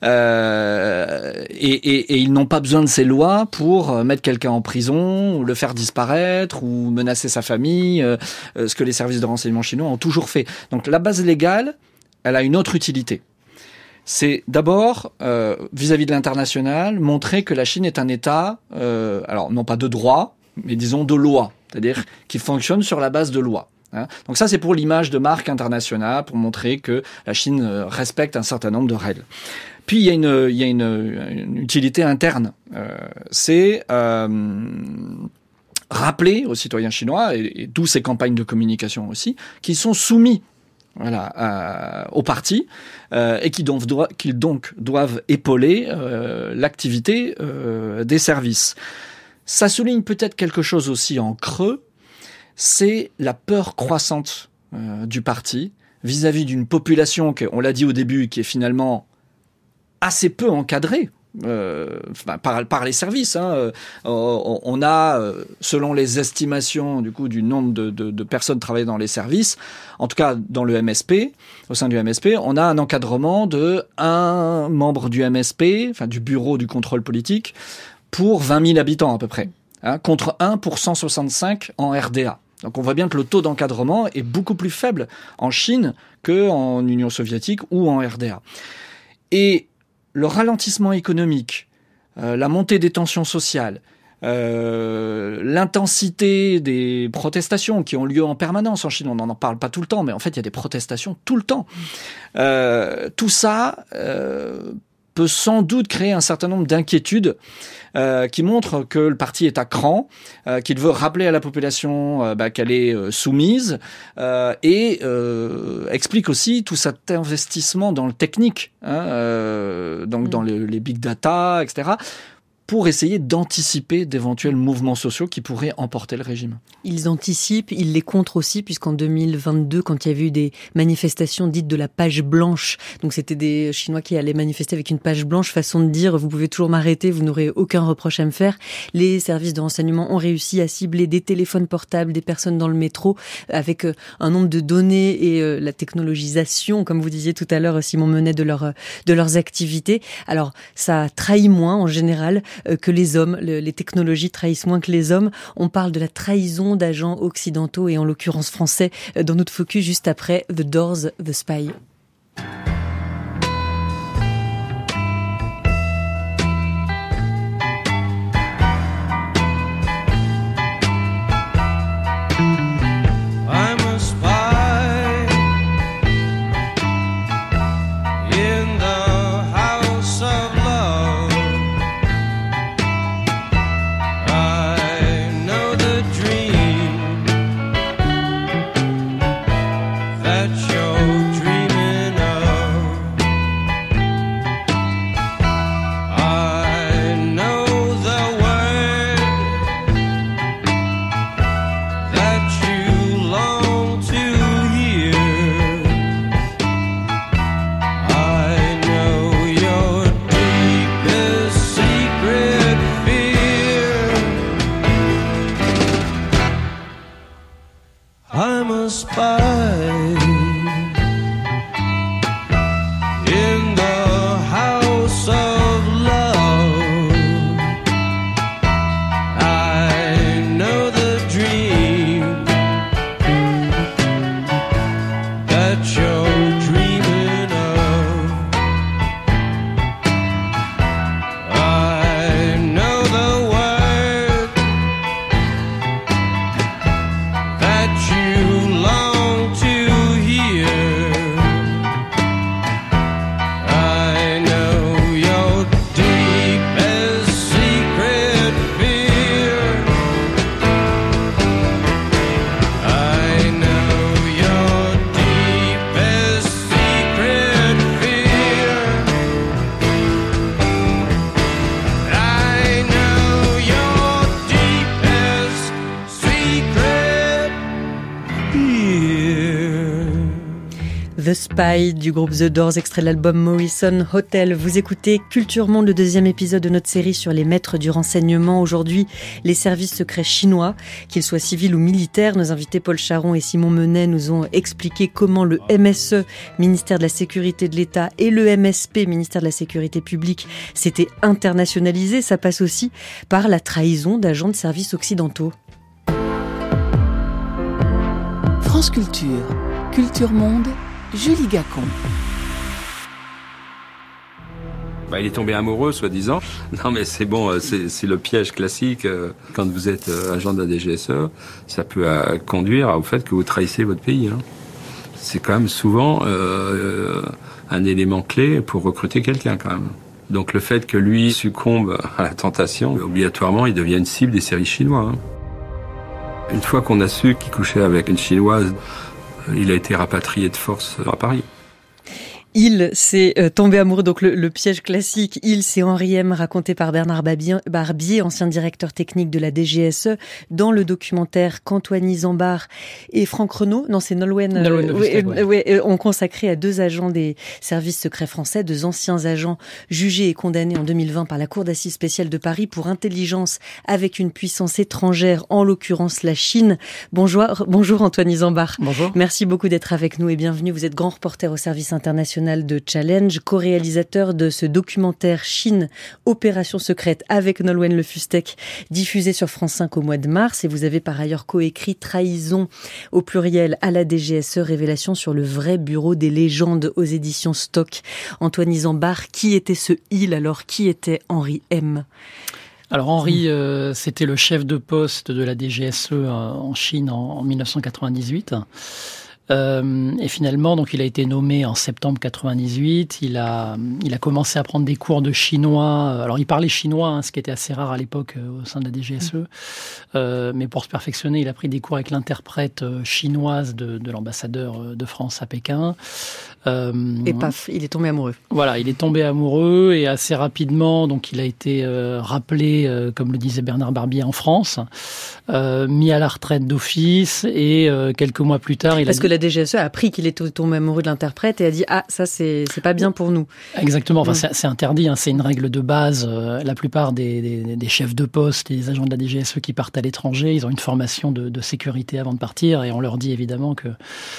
Et ils n'ont pas besoin de ces lois pour mettre quelqu'un en prison, ou le faire disparaître, ou menacer sa famille, ce que les services de renseignement chinois ont toujours fait. Donc la base légale, elle a une autre utilité. C'est d'abord, vis-à-vis de l'international, montrer que la Chine est un État, alors non pas de droit, mais disons de loi, c'est-à-dire qui fonctionne sur la base de loi. Donc ça, c'est pour l'image de marque internationale, pour montrer que la Chine respecte un certain nombre de règles. Puis il y a une utilité interne, c'est rappeler aux citoyens chinois, et d'où ces campagnes de communication aussi, qu'ils sont soumis au parti et qu'ils donc doivent épauler l'activité des services. Ça souligne peut-être quelque chose aussi en creux, c'est la peur croissante du parti vis-à-vis d'une population, on l'a dit au début, qui est finalement assez peu encadrée par les services. On a, selon les estimations du nombre de personnes travaillant dans les services, en tout cas dans le MSP, au sein du MSP, on a un encadrement de 1 membre du MSP, du bureau du contrôle politique, pour 20 000 habitants à peu près, contre 1 pour 165 en RDA. Donc on voit bien que le taux d'encadrement est beaucoup plus faible en Chine qu'en Union soviétique ou en RDA. Et le ralentissement économique, la montée des tensions sociales, l'intensité des protestations qui ont lieu en permanence en Chine, on n'en parle pas tout le temps, mais en fait il y a des protestations tout le temps. Tout ça peut sans doute créer un certain nombre d'inquiétudes qui montrent que le parti est à cran, qu'il veut rappeler à la population qu'elle est soumise, et explique aussi tout cet investissement dans le technique, donc dans les big data, etc., pour essayer d'anticiper d'éventuels mouvements sociaux qui pourraient emporter le régime. Ils anticipent, ils les contrent aussi, puisqu'en 2022, quand il y avait eu des manifestations dites de la page blanche, donc c'était des Chinois qui allaient manifester avec une page blanche, façon de dire « vous pouvez toujours m'arrêter, vous n'aurez aucun reproche à me faire », les services de renseignement ont réussi à cibler des téléphones portables, des personnes dans le métro, avec un nombre de données et la technologisation, comme vous disiez tout à l'heure, Simon Menet, de leurs activités. Alors, ça trahit moins, en général, que les hommes. Les technologies trahissent moins que les hommes. On parle de la trahison d'agents occidentaux et en l'occurrence français dans notre focus juste après The Doors, The Spy. The Spy du groupe The Doors, extrait de l'album Morrison Hotel. Vous écoutez Culture Monde, le deuxième épisode de notre série sur les maîtres du renseignement. Aujourd'hui, les services secrets chinois, qu'ils soient civils ou militaires. Nos invités Paul Charon et Simon Menet nous ont expliqué comment le MSE, ministère de la Sécurité de l'État, et le MSP, ministère de la Sécurité publique, s'étaient internationalisés. Ça passe aussi par la trahison d'agents de services occidentaux. France Culture, Culture Monde, Julie Gacon. Il est tombé amoureux, soi-disant. Non, mais c'est bon, c'est le piège classique. Quand vous êtes agent de la DGSE, ça peut conduire au fait que vous trahissez votre pays. C'est quand même souvent un élément clé pour recruter quelqu'un, quand même. Donc le fait que lui succombe à la tentation, obligatoirement, il devient une cible des séries chinois. Une fois qu'on a su qu'il couchait avec une Chinoise, il a été rapatrié de force à Paris. Il s'est tombé amoureux, donc le piège classique. Il, c'est Henri M, raconté par Bernard Barbier, ancien directeur technique de la DGSE, dans le documentaire qu'Antoine Zambard et Franck Renaud, non, c'est Nolwenn, ont consacré à deux agents des services secrets français, deux anciens agents jugés et condamnés en 2020 par la Cour d'assises spéciale de Paris pour intelligence avec une puissance étrangère, en l'occurrence la Chine. Bonjour Antoine Zambard. Bonjour. Merci beaucoup d'être avec nous et bienvenue. Vous êtes grand reporter au service international de Challenge, co-réalisateur de ce documentaire Chine, Opération secrète avec Nolwenn Le Fustec, diffusé sur France 5 au mois de mars. Et vous avez par ailleurs coécrit Trahison au pluriel à la DGSE, révélation sur le vrai bureau des légendes aux éditions Stock. Antoine Zambard, qui était ce il alors? Qui était Henri M? Alors Henri, c'était le chef de poste de la DGSE en Chine en 1998. Et finalement, donc, il a été nommé en septembre 98. Il a commencé à prendre des cours de chinois. Alors, il parlait chinois, ce qui était assez rare à l'époque au sein de la DGSE. Mais pour se perfectionner, il a pris des cours avec l'interprète chinoise de l'ambassadeur de France à Pékin. Et paf, il est tombé amoureux. Voilà, il est tombé amoureux et assez rapidement, donc il a été rappelé, comme le disait Bernard Barbier, en France, mis à la retraite d'office et quelques mois plus tard, Parce que la DGSE a appris qu'il était tombé amoureux de l'interprète et a dit « Ah, ça c'est pas bien pour nous ». Exactement, enfin, c'est interdit, c'est une règle de base. La plupart des chefs de poste et des agents de la DGSE qui partent à l'étranger, ils ont une formation de sécurité avant de partir et on leur dit évidemment que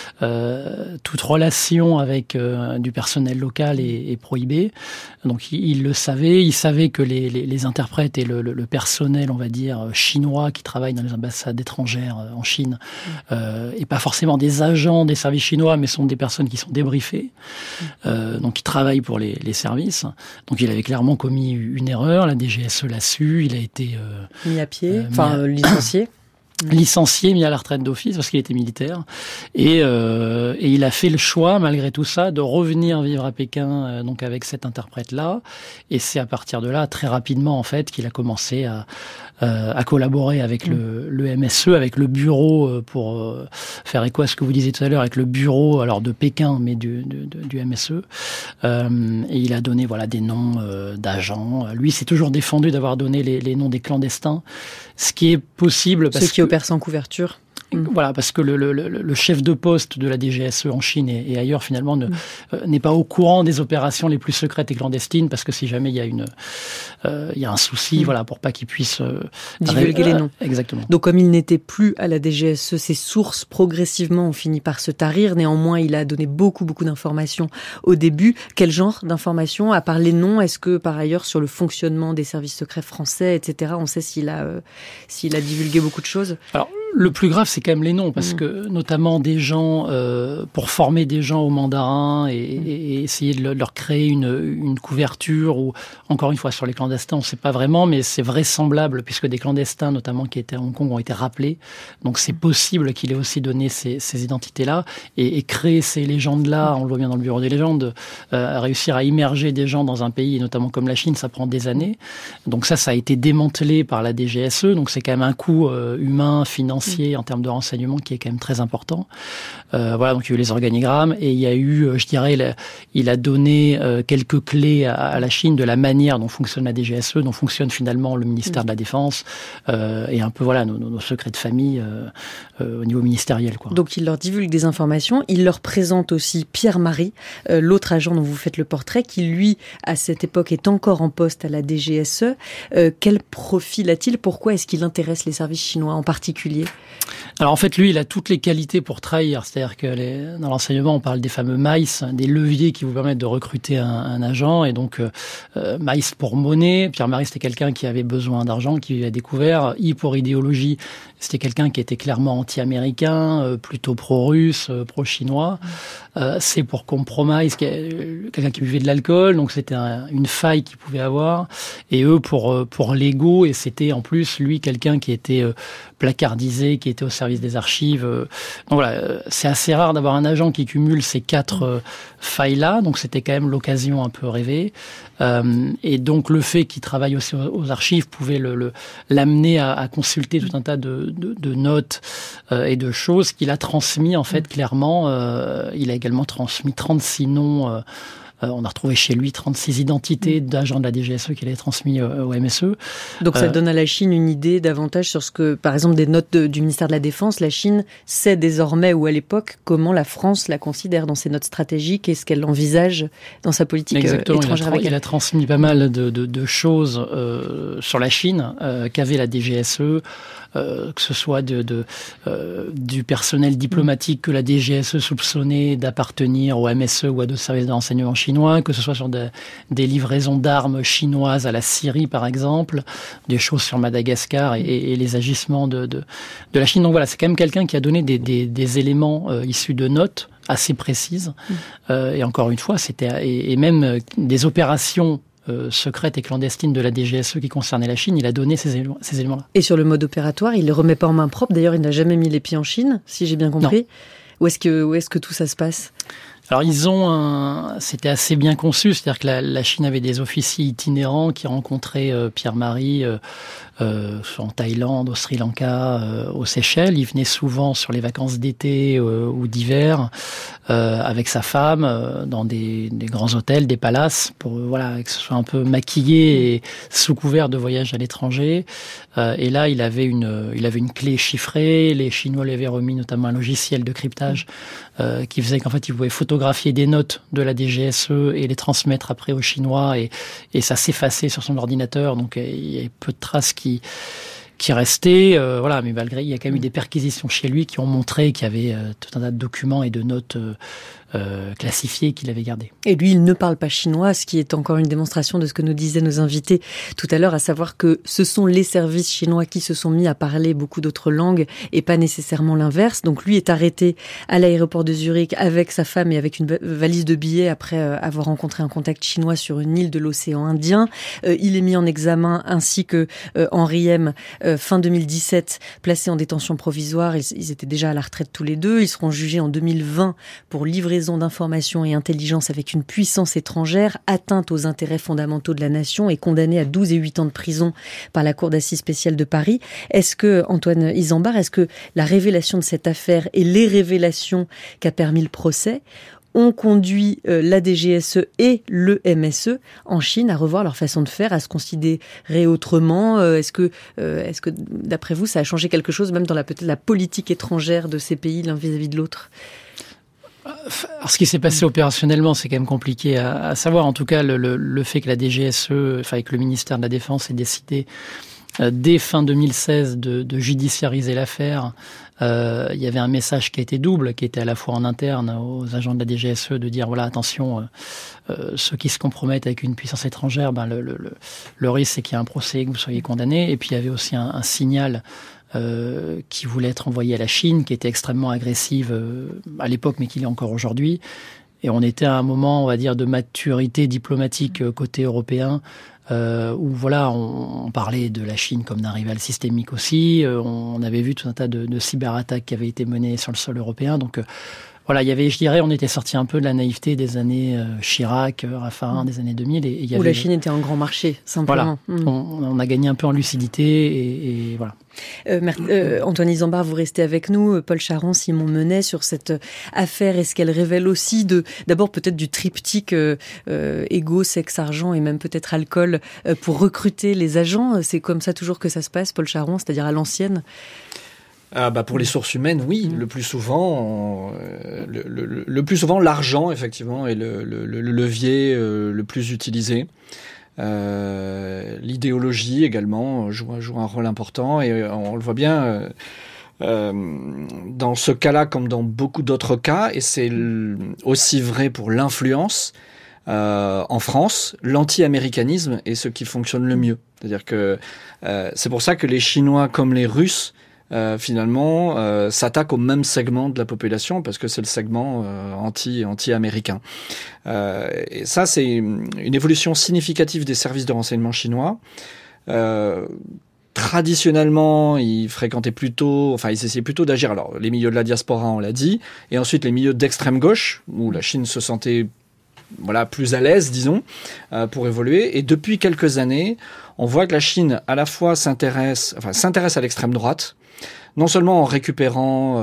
toute relation avec du personnel local est prohibé. Donc il le savait, il savait que les interprètes et le personnel, on va dire, chinois qui travaillent dans les ambassades étrangères en Chine, et pas forcément des agents des services chinois, mais sont des personnes qui sont débriefées, donc qui travaillent pour les services. Donc il avait clairement commis une erreur, la DGSE l'a su, il a été mis à pied, licencié. Licencié, mis à la retraite d'office parce qu'il était militaire et il a fait le choix malgré tout ça de revenir vivre à Pékin donc avec cet interprète là et c'est à partir de là très rapidement en fait qu'il a commencé à collaborer avec le MSE, avec le bureau pour faire écho à ce que vous disiez tout à l'heure, avec le bureau alors de Pékin mais du MSE et il a donné voilà des noms d'agents. Lui s'est toujours défendu d'avoir donné les noms des clandestins, ce qui est possible parce que opère sans couverture. Voilà, parce que le chef de poste de la DGSE en Chine et ailleurs, finalement, n'est pas au courant des opérations les plus secrètes et clandestines, parce que si jamais il y a un souci, voilà, pour pas qu'il puisse divulguer les noms. Exactement. Donc, comme il n'était plus à la DGSE, ses sources progressivement ont fini par se tarir. Néanmoins, il a donné beaucoup d'informations au début. Quel genre d'informations, à part les noms? Est-ce que, par ailleurs, sur le fonctionnement des services secrets français, etc., on sait s'il a divulgué beaucoup de choses? Alors, le plus grave, c'est quand même les noms, parce que notamment des gens, pour former des gens au mandarin et essayer de leur créer une couverture, ou encore une fois sur les clandestins, on ne sait pas vraiment, mais c'est vraisemblable, puisque des clandestins, notamment qui étaient à Hong Kong, ont été rappelés. Donc c'est possible qu'il ait aussi donné ces identités-là et créer ces légendes-là, on le voit bien dans le bureau des légendes, réussir à immerger des gens dans un pays, et notamment comme la Chine, ça prend des années. Donc ça a été démantelé par la DGSE, donc c'est quand même un coût humain, financier, financier en termes de renseignement qui est quand même très important. Voilà, donc il y a eu les organigrammes et il y a eu, je dirais, il a donné quelques clés à la Chine de la manière dont fonctionne la DGSE, dont fonctionne finalement le ministère de la Défense et un peu voilà nos secrets de famille au niveau ministériel, quoi. Donc il leur divulgue des informations, il leur présente aussi Pierre-Marie, l'autre agent dont vous faites le portrait, qui lui à cette époque est encore en poste à la DGSE. Quel profil a-t-il ? Pourquoi est-ce qu'il intéresse les services chinois en particulier ? Alors en fait, lui, il a toutes les qualités pour trahir. C'est-à-dire que dans l'enseignement, on parle des fameux maïs, des leviers qui vous permettent de recruter un agent. Et donc, maïs pour monnaie. Pierre-Marie, c'était quelqu'un qui avait besoin d'argent, qui a découvert. I pour idéologie, c'était quelqu'un qui était clairement anti-américain, plutôt pro-russe, pro-chinois. C'est pour compromise, quelqu'un qui buvait de l'alcool. Donc c'était une faille qu'il pouvait avoir. Et eux pour l'ego. Et c'était en plus, lui, quelqu'un qui était placardisé, qui était au service des archives. Donc voilà, c'est assez rare d'avoir un agent qui cumule ces 4 failles-là. Donc c'était quand même l'occasion un peu rêvée. Et donc le fait qu'il travaille aussi aux archives pouvait l'amener à consulter tout un tas de notes et de choses qu'il a transmis en fait clairement. Il a également transmis 36 noms. On a retrouvé chez lui 36 identités d'agents de la DGSE qu'il avait transmis au MSE. Donc ça donne à la Chine une idée davantage sur ce que, par exemple, des notes du ministère de la Défense, la Chine sait désormais, ou à l'époque, comment la France la considère dans ses notes stratégiques et ce qu'elle envisage dans sa politique étrangère. Il a transmis pas mal de choses sur la Chine qu'avait la DGSE. Que ce soit du personnel diplomatique que la DGSE soupçonnait d'appartenir au MSE ou à d'autres services de renseignement chinois, que ce soit sur des livraisons d'armes chinoises à la Syrie, par exemple, des choses sur Madagascar et les agissements de la Chine. Donc voilà, c'est quand même quelqu'un qui a donné des éléments issus de notes assez précises. Et encore une fois, et même des opérations secrète et clandestine de la DGSE qui concernait la Chine, il a donné ces éléments-là. Et sur le mode opératoire, il ne les remet pas en main propre. D'ailleurs, il n'a jamais mis les pieds en Chine, si j'ai bien compris. Non. Où est-ce que tout ça se passe ? Alors c'était assez bien conçu, c'est-à-dire que la Chine avait des officiers itinérants qui rencontraient Pierre-Marie en Thaïlande, au Sri Lanka, aux Seychelles. Il venait souvent sur les vacances d'été ou d'hiver avec sa femme dans des grands hôtels, des palaces, pour que ce soit un peu maquillé et sous couvert de voyage à l'étranger. Et là, il avait une clé chiffrée. Les Chinois lui avaient remis notamment un logiciel de cryptage qui faisait qu'en fait, il pouvait photographier des notes de la DGSE et les transmettre après aux Chinois et ça s'effaçait sur son ordinateur. Donc, il y avait peu de traces qui restaient. Mais malgré, il y a quand même eu des perquisitions chez lui qui ont montré qu'il y avait tout un tas de documents et de notes classifiés qu'il avait gardés. Et lui, il ne parle pas chinois, ce qui est encore une démonstration de ce que nous disaient nos invités tout à l'heure, à savoir que ce sont les services chinois qui se sont mis à parler beaucoup d'autres langues et pas nécessairement l'inverse. Donc lui est arrêté à l'aéroport de Zurich avec sa femme et avec une valise de billets après avoir rencontré un contact chinois sur une île de l'océan Indien. Il est mis en examen ainsi que Henri M. Fin 2017, placé en détention provisoire. Ils étaient déjà à la retraite tous les deux. Ils seront jugés en 2020 pour livraison d'information et intelligence avec une puissance étrangère, atteinte aux intérêts fondamentaux de la nation et condamné à 12 et 8 ans de prison par la Cour d'assises spéciale de Paris. Est-ce que, Antoine Isambard, est-ce que la révélation de cette affaire et les révélations qu'a permis le procès ont conduit la DGSE et le MSE en Chine à revoir leur façon de faire, à se considérer autrement ? Est-ce que d'après vous, ça a changé quelque chose, même dans peut-être la politique étrangère de ces pays l'un vis-à-vis de l'autre ? Alors, ce qui s'est passé opérationnellement, c'est quand même compliqué à savoir. En tout cas, le fait que la DGSE, que le ministère de la Défense ait décidé dès fin 2016 de judiciariser l'affaire, il y avait un message qui a été double, qui était à la fois en interne aux agents de la DGSE de dire attention, ceux qui se compromettent avec une puissance étrangère, le risque c'est qu'il y ait un procès, que vous soyez condamnés. Et puis il y avait aussi un signal qui voulait être envoyé à la Chine, qui était extrêmement agressive à l'époque, mais qui l'est encore aujourd'hui. Et on était à un moment, on va dire, de maturité diplomatique côté européen, où on parlait de la Chine comme d'un rival systémique aussi. On avait vu tout un tas de cyberattaques qui avaient été menées sur le sol européen. Donc Voilà, il y avait, je dirais, on était sorti un peu de la naïveté des années Chirac, Raffarin, des années 2000. Et il y avait, où la Chine était un grand marché, simplement. Voilà, on a gagné un peu en lucidité et voilà. Antoine Isambard, vous restez avec nous. Paul Charon, Simon Menet, sur cette affaire, est-ce qu'elle révèle aussi d'abord peut-être du triptyque égo, sexe, argent et même peut-être alcool pour recruter les agents? C'est comme ça toujours que ça se passe, Paul Charon, c'est-à-dire à l'ancienne? Pour les sources humaines, oui, le plus souvent, l'argent effectivement est le levier le plus utilisé. L'idéologie également joue un rôle important et on le voit bien dans ce cas-là comme dans beaucoup d'autres cas, et c'est aussi vrai pour l'influence. En France, l'anti-américanisme est ce qui fonctionne le mieux. C'est-à-dire que c'est pour ça que les Chinois comme les Russes finalement s'attaquent au même segment de la population, parce que c'est le segment anti-américain. Et ça, c'est une évolution significative des services de renseignement chinois. Traditionnellement, ils essayaient plutôt d'agir. Alors, les milieux de la diaspora, on l'a dit, et ensuite les milieux d'extrême gauche, où la Chine se sentait plus à l'aise, disons, pour évoluer. Et depuis quelques années, on voit que la Chine, à la fois s'intéresse à l'extrême droite, non seulement en récupérant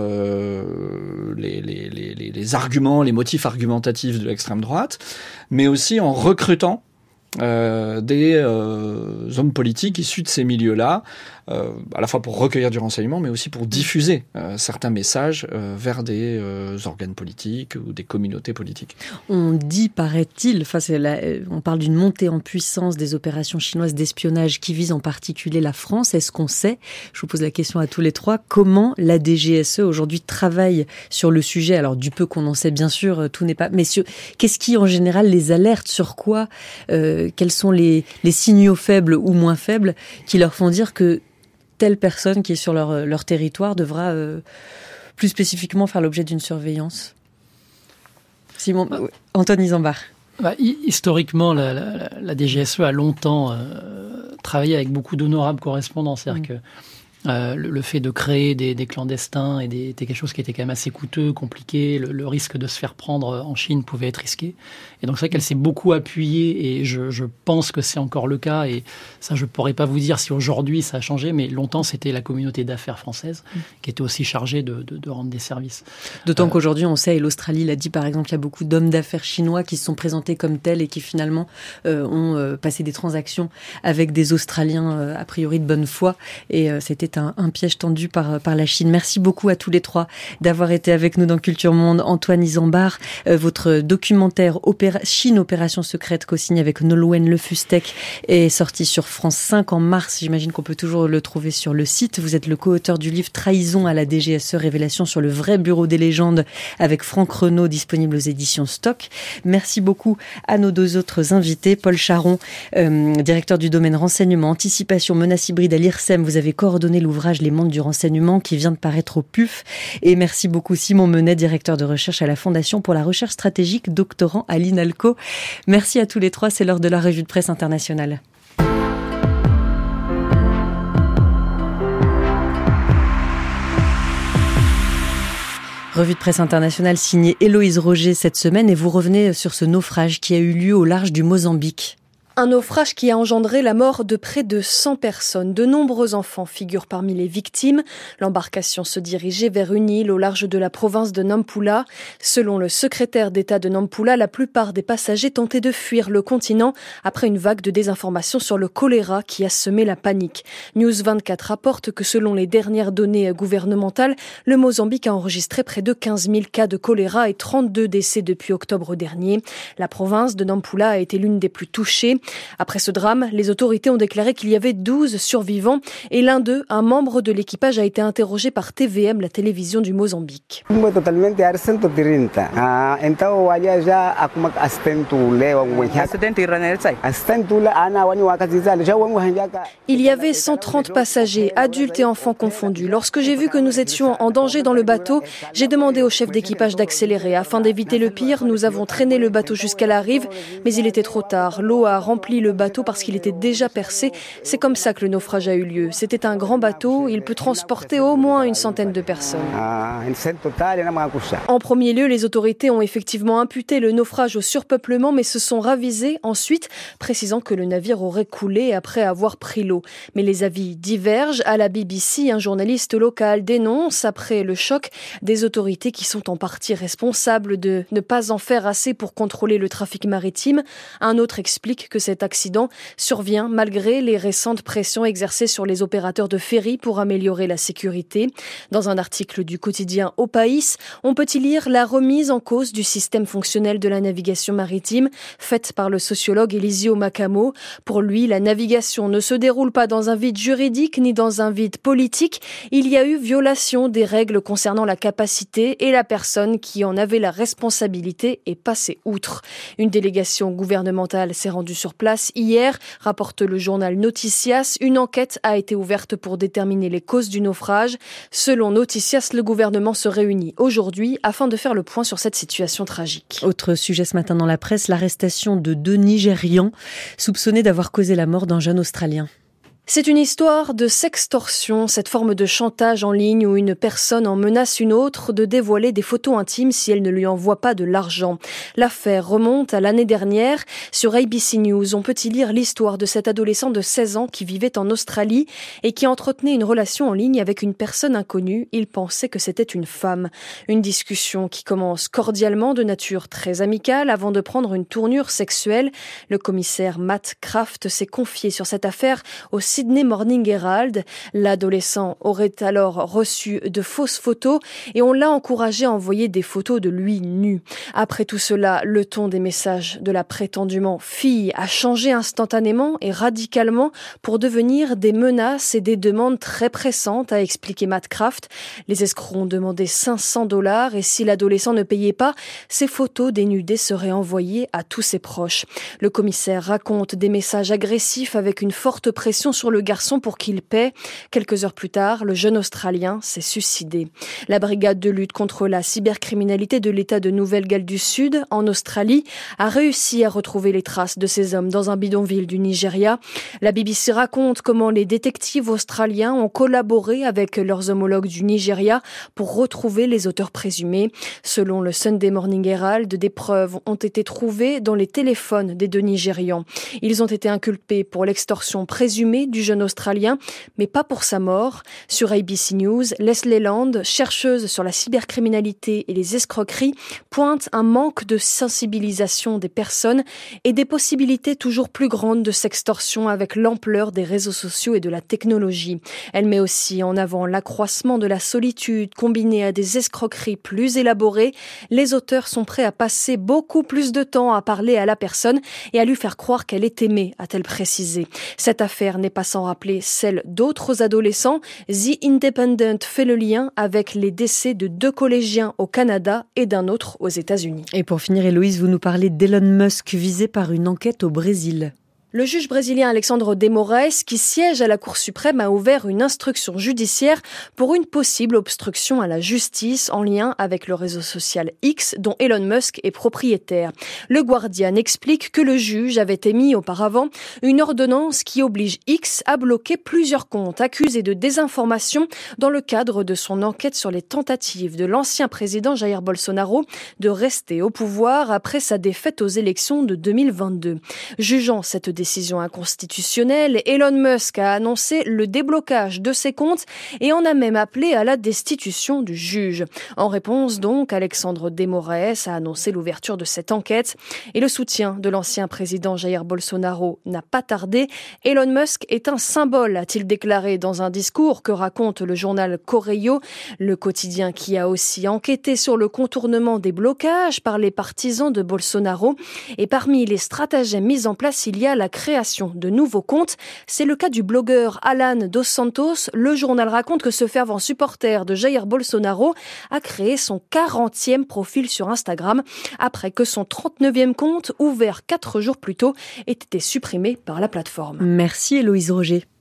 les arguments, les motifs argumentatifs de l'extrême droite, mais aussi en recrutant des hommes politiques issus de ces milieux-là, à la fois pour recueillir du renseignement, mais aussi pour diffuser certains messages vers des organes politiques ou des communautés politiques. On dit, paraît-il, on parle d'une montée en puissance des opérations chinoises d'espionnage qui visent en particulier la France. Est-ce qu'on sait, je vous pose la question à tous les trois, comment la DGSE aujourd'hui travaille sur le sujet? Alors du peu qu'on en sait, bien sûr, tout n'est pas... Mais qu'est-ce qui en général les alerte? Sur quoi quels sont les signaux faibles ou moins faibles qui leur font dire que telle personne qui est sur leur territoire devra plus spécifiquement faire l'objet d'une surveillance? Antoine Isambard. Historiquement, la DGSE a longtemps travaillé avec beaucoup d'honorables correspondants. C'est-à-dire que le fait de créer des clandestins était quelque chose qui était quand même assez coûteux, compliqué. Le risque de se faire prendre en Chine pouvait être risqué. Et donc c'est vrai qu'elle s'est beaucoup appuyée, et je pense que c'est encore le cas. Et ça, je pourrais pas vous dire si aujourd'hui ça a changé, mais longtemps c'était la communauté d'affaires française qui était aussi chargée de rendre des services. D'autant qu'aujourd'hui on sait, et l'Australie l'a dit par exemple, il y a beaucoup d'hommes d'affaires chinois qui se sont présentés comme tels et qui finalement ont passé des transactions avec des Australiens a priori de bonne foi. Et c'était un piège tendu par la Chine. Merci beaucoup à tous les trois d'avoir été avec nous dans Culture Monde. Antoine Isambard, votre documentaire Chine Opération secrète, co-signé avec Nolwenn Lefustec, est sorti sur France 5 en mars. J'imagine qu'on peut toujours le trouver sur le site. Vous êtes le co-auteur du livre Trahison à la DGSE, révélation sur le vrai bureau des légendes, avec Franck Renaud, disponible aux éditions Stock. Merci beaucoup à nos deux autres invités. Paul Charon, directeur du domaine renseignement, anticipation, menace hybride à l'IRSEM. Vous avez coordonné l'ouvrage Les mondes du renseignement qui vient de paraître au PUF. Et merci beaucoup Simon Menet, directeur de recherche à la Fondation pour la recherche stratégique, doctorant à l'INALCO. Merci à tous les trois, c'est l'heure de la revue de presse internationale. Revue de presse internationale signée Héloïse Roger cette semaine, et vous revenez sur ce naufrage qui a eu lieu au large du Mozambique. Un naufrage qui a engendré la mort de près de 100 personnes. De nombreux enfants figurent parmi les victimes. L'embarcation se dirigeait vers une île au large de la province de Nampula. Selon le secrétaire d'État de Nampula, la plupart des passagers tentaient de fuir le continent après une vague de désinformation sur le choléra qui a semé la panique. News 24 rapporte que selon les dernières données gouvernementales, le Mozambique a enregistré près de 15 000 cas de choléra et 32 décès depuis octobre dernier. La province de Nampula a été l'une des plus touchées. Après ce drame, les autorités ont déclaré qu'il y avait 12 survivants et l'un d'eux, un membre de l'équipage, a été interrogé par TVM, la télévision du Mozambique. Il y avait 130 passagers, adultes et enfants confondus. Lorsque j'ai vu que nous étions en danger dans le bateau, j'ai demandé au chef d'équipage d'accélérer. Afin d'éviter le pire, nous avons traîné le bateau jusqu'à la rive, mais il était trop tard. L'eau a rempli le bateau parce qu'il était déjà percé. C'est comme ça que le naufrage a eu lieu. C'était un grand bateau, il peut transporter au moins une centaine de personnes. En premier lieu, les autorités ont effectivement imputé le naufrage au surpeuplement, mais se sont ravisées ensuite, précisant que le navire aurait coulé après avoir pris l'eau. Mais les avis divergent. À la BBC, un journaliste local dénonce, après le choc, des autorités qui sont en partie responsables de ne pas en faire assez pour contrôler le trafic maritime. Un autre explique que cet accident survient malgré les récentes pressions exercées sur les opérateurs de ferry pour améliorer la sécurité. Dans un article du quotidien Au País, on peut y lire la remise en cause du système fonctionnel de la navigation maritime, faite par le sociologue Eliseo Macamo. Pour lui, la navigation ne se déroule pas dans un vide juridique ni dans un vide politique. Il y a eu violation des règles concernant la capacité et la personne qui en avait la responsabilité est passée outre. Une délégation gouvernementale s'est rendue sur place hier, rapporte le journal Noticias. Une enquête a été ouverte pour déterminer les causes du naufrage. Selon Noticias, le gouvernement se réunit aujourd'hui afin de faire le point sur cette situation tragique. Autre sujet ce matin dans la presse, l'arrestation de 2 Nigérians soupçonnés d'avoir causé la mort d'un jeune Australien. C'est une histoire de sextorsion, cette forme de chantage en ligne où une personne en menace une autre de dévoiler des photos intimes si elle ne lui envoie pas de l'argent. L'affaire remonte à l'année dernière. Sur ABC News, on peut y lire l'histoire de cet adolescent de 16 ans qui vivait en Australie et qui entretenait une relation en ligne avec une personne inconnue. Il pensait que c'était une femme. Une discussion qui commence cordialement de nature très amicale avant de prendre une tournure sexuelle. Le commissaire Matt Kraft s'est confié sur cette affaire au Sydney Morning Herald. L'adolescent aurait alors reçu de fausses photos et on l'a encouragé à envoyer des photos de lui nu. Après tout cela, le ton des messages de la prétendument fille a changé instantanément et radicalement pour devenir des menaces et des demandes très pressantes, a expliqué Matt Kraft. Les escrocs ont demandé $500 et si l'adolescent ne payait pas, ces photos dénudées seraient envoyées à tous ses proches. Le commissaire raconte des messages agressifs avec une forte pression sur le garçon pour qu'il paie. Quelques heures plus tard, le jeune Australien s'est suicidé. La brigade de lutte contre la cybercriminalité de l'État de Nouvelle-Galles du Sud, en Australie, a réussi à retrouver les traces de ces hommes dans un bidonville du Nigeria. La BBC raconte comment les détectives australiens ont collaboré avec leurs homologues du Nigeria pour retrouver les auteurs présumés. Selon le Sunday Morning Herald, des preuves ont été trouvées dans les téléphones des 2 Nigérians. Ils ont été inculpés pour l'extorsion présumée du jeune Australien, mais pas pour sa mort. Sur ABC News, Leslie Land, chercheuse sur la cybercriminalité et les escroqueries, pointe un manque de sensibilisation des personnes et des possibilités toujours plus grandes de sextorsion avec l'ampleur des réseaux sociaux et de la technologie. Elle met aussi en avant l'accroissement de la solitude combiné à des escroqueries plus élaborées. Les auteurs sont prêts à passer beaucoup plus de temps à parler à la personne et à lui faire croire qu'elle est aimée, a-t-elle précisé. Cette affaire n'est pas sans rappeler celle d'autres adolescents. The Independent fait le lien avec les décès de 2 collégiens au Canada et d'un autre aux États-Unis. Et pour finir, Héloïse, vous nous parlez d'Elon Musk visé par une enquête au Brésil. Le juge brésilien Alexandre de Moraes, qui siège à la Cour suprême, a ouvert une instruction judiciaire pour une possible obstruction à la justice en lien avec le réseau social X, dont Elon Musk est propriétaire. Le Guardian explique que le juge avait émis auparavant une ordonnance qui oblige X à bloquer plusieurs comptes accusés de désinformation dans le cadre de son enquête sur les tentatives de l'ancien président Jair Bolsonaro de rester au pouvoir après sa défaite aux élections de 2022. Jugeant cette décision inconstitutionnelle, Elon Musk a annoncé le déblocage de ses comptes et en a même appelé à la destitution du juge. En réponse donc, Alexandre de Moraes a annoncé l'ouverture de cette enquête et le soutien de l'ancien président Jair Bolsonaro n'a pas tardé. Elon Musk est un symbole, a-t-il déclaré dans un discours que raconte le journal Correio, le quotidien qui a aussi enquêté sur le contournement des blocages par les partisans de Bolsonaro. Et parmi les stratagèmes mis en place, il y a la création de nouveaux comptes. C'est le cas du blogueur Alan Dos Santos. Le journal raconte que ce fervent supporter de Jair Bolsonaro a créé son 40e profil sur Instagram après que son 39e compte, ouvert 4 jours plus tôt, ait été supprimé par la plateforme. Merci Héloïse Roger.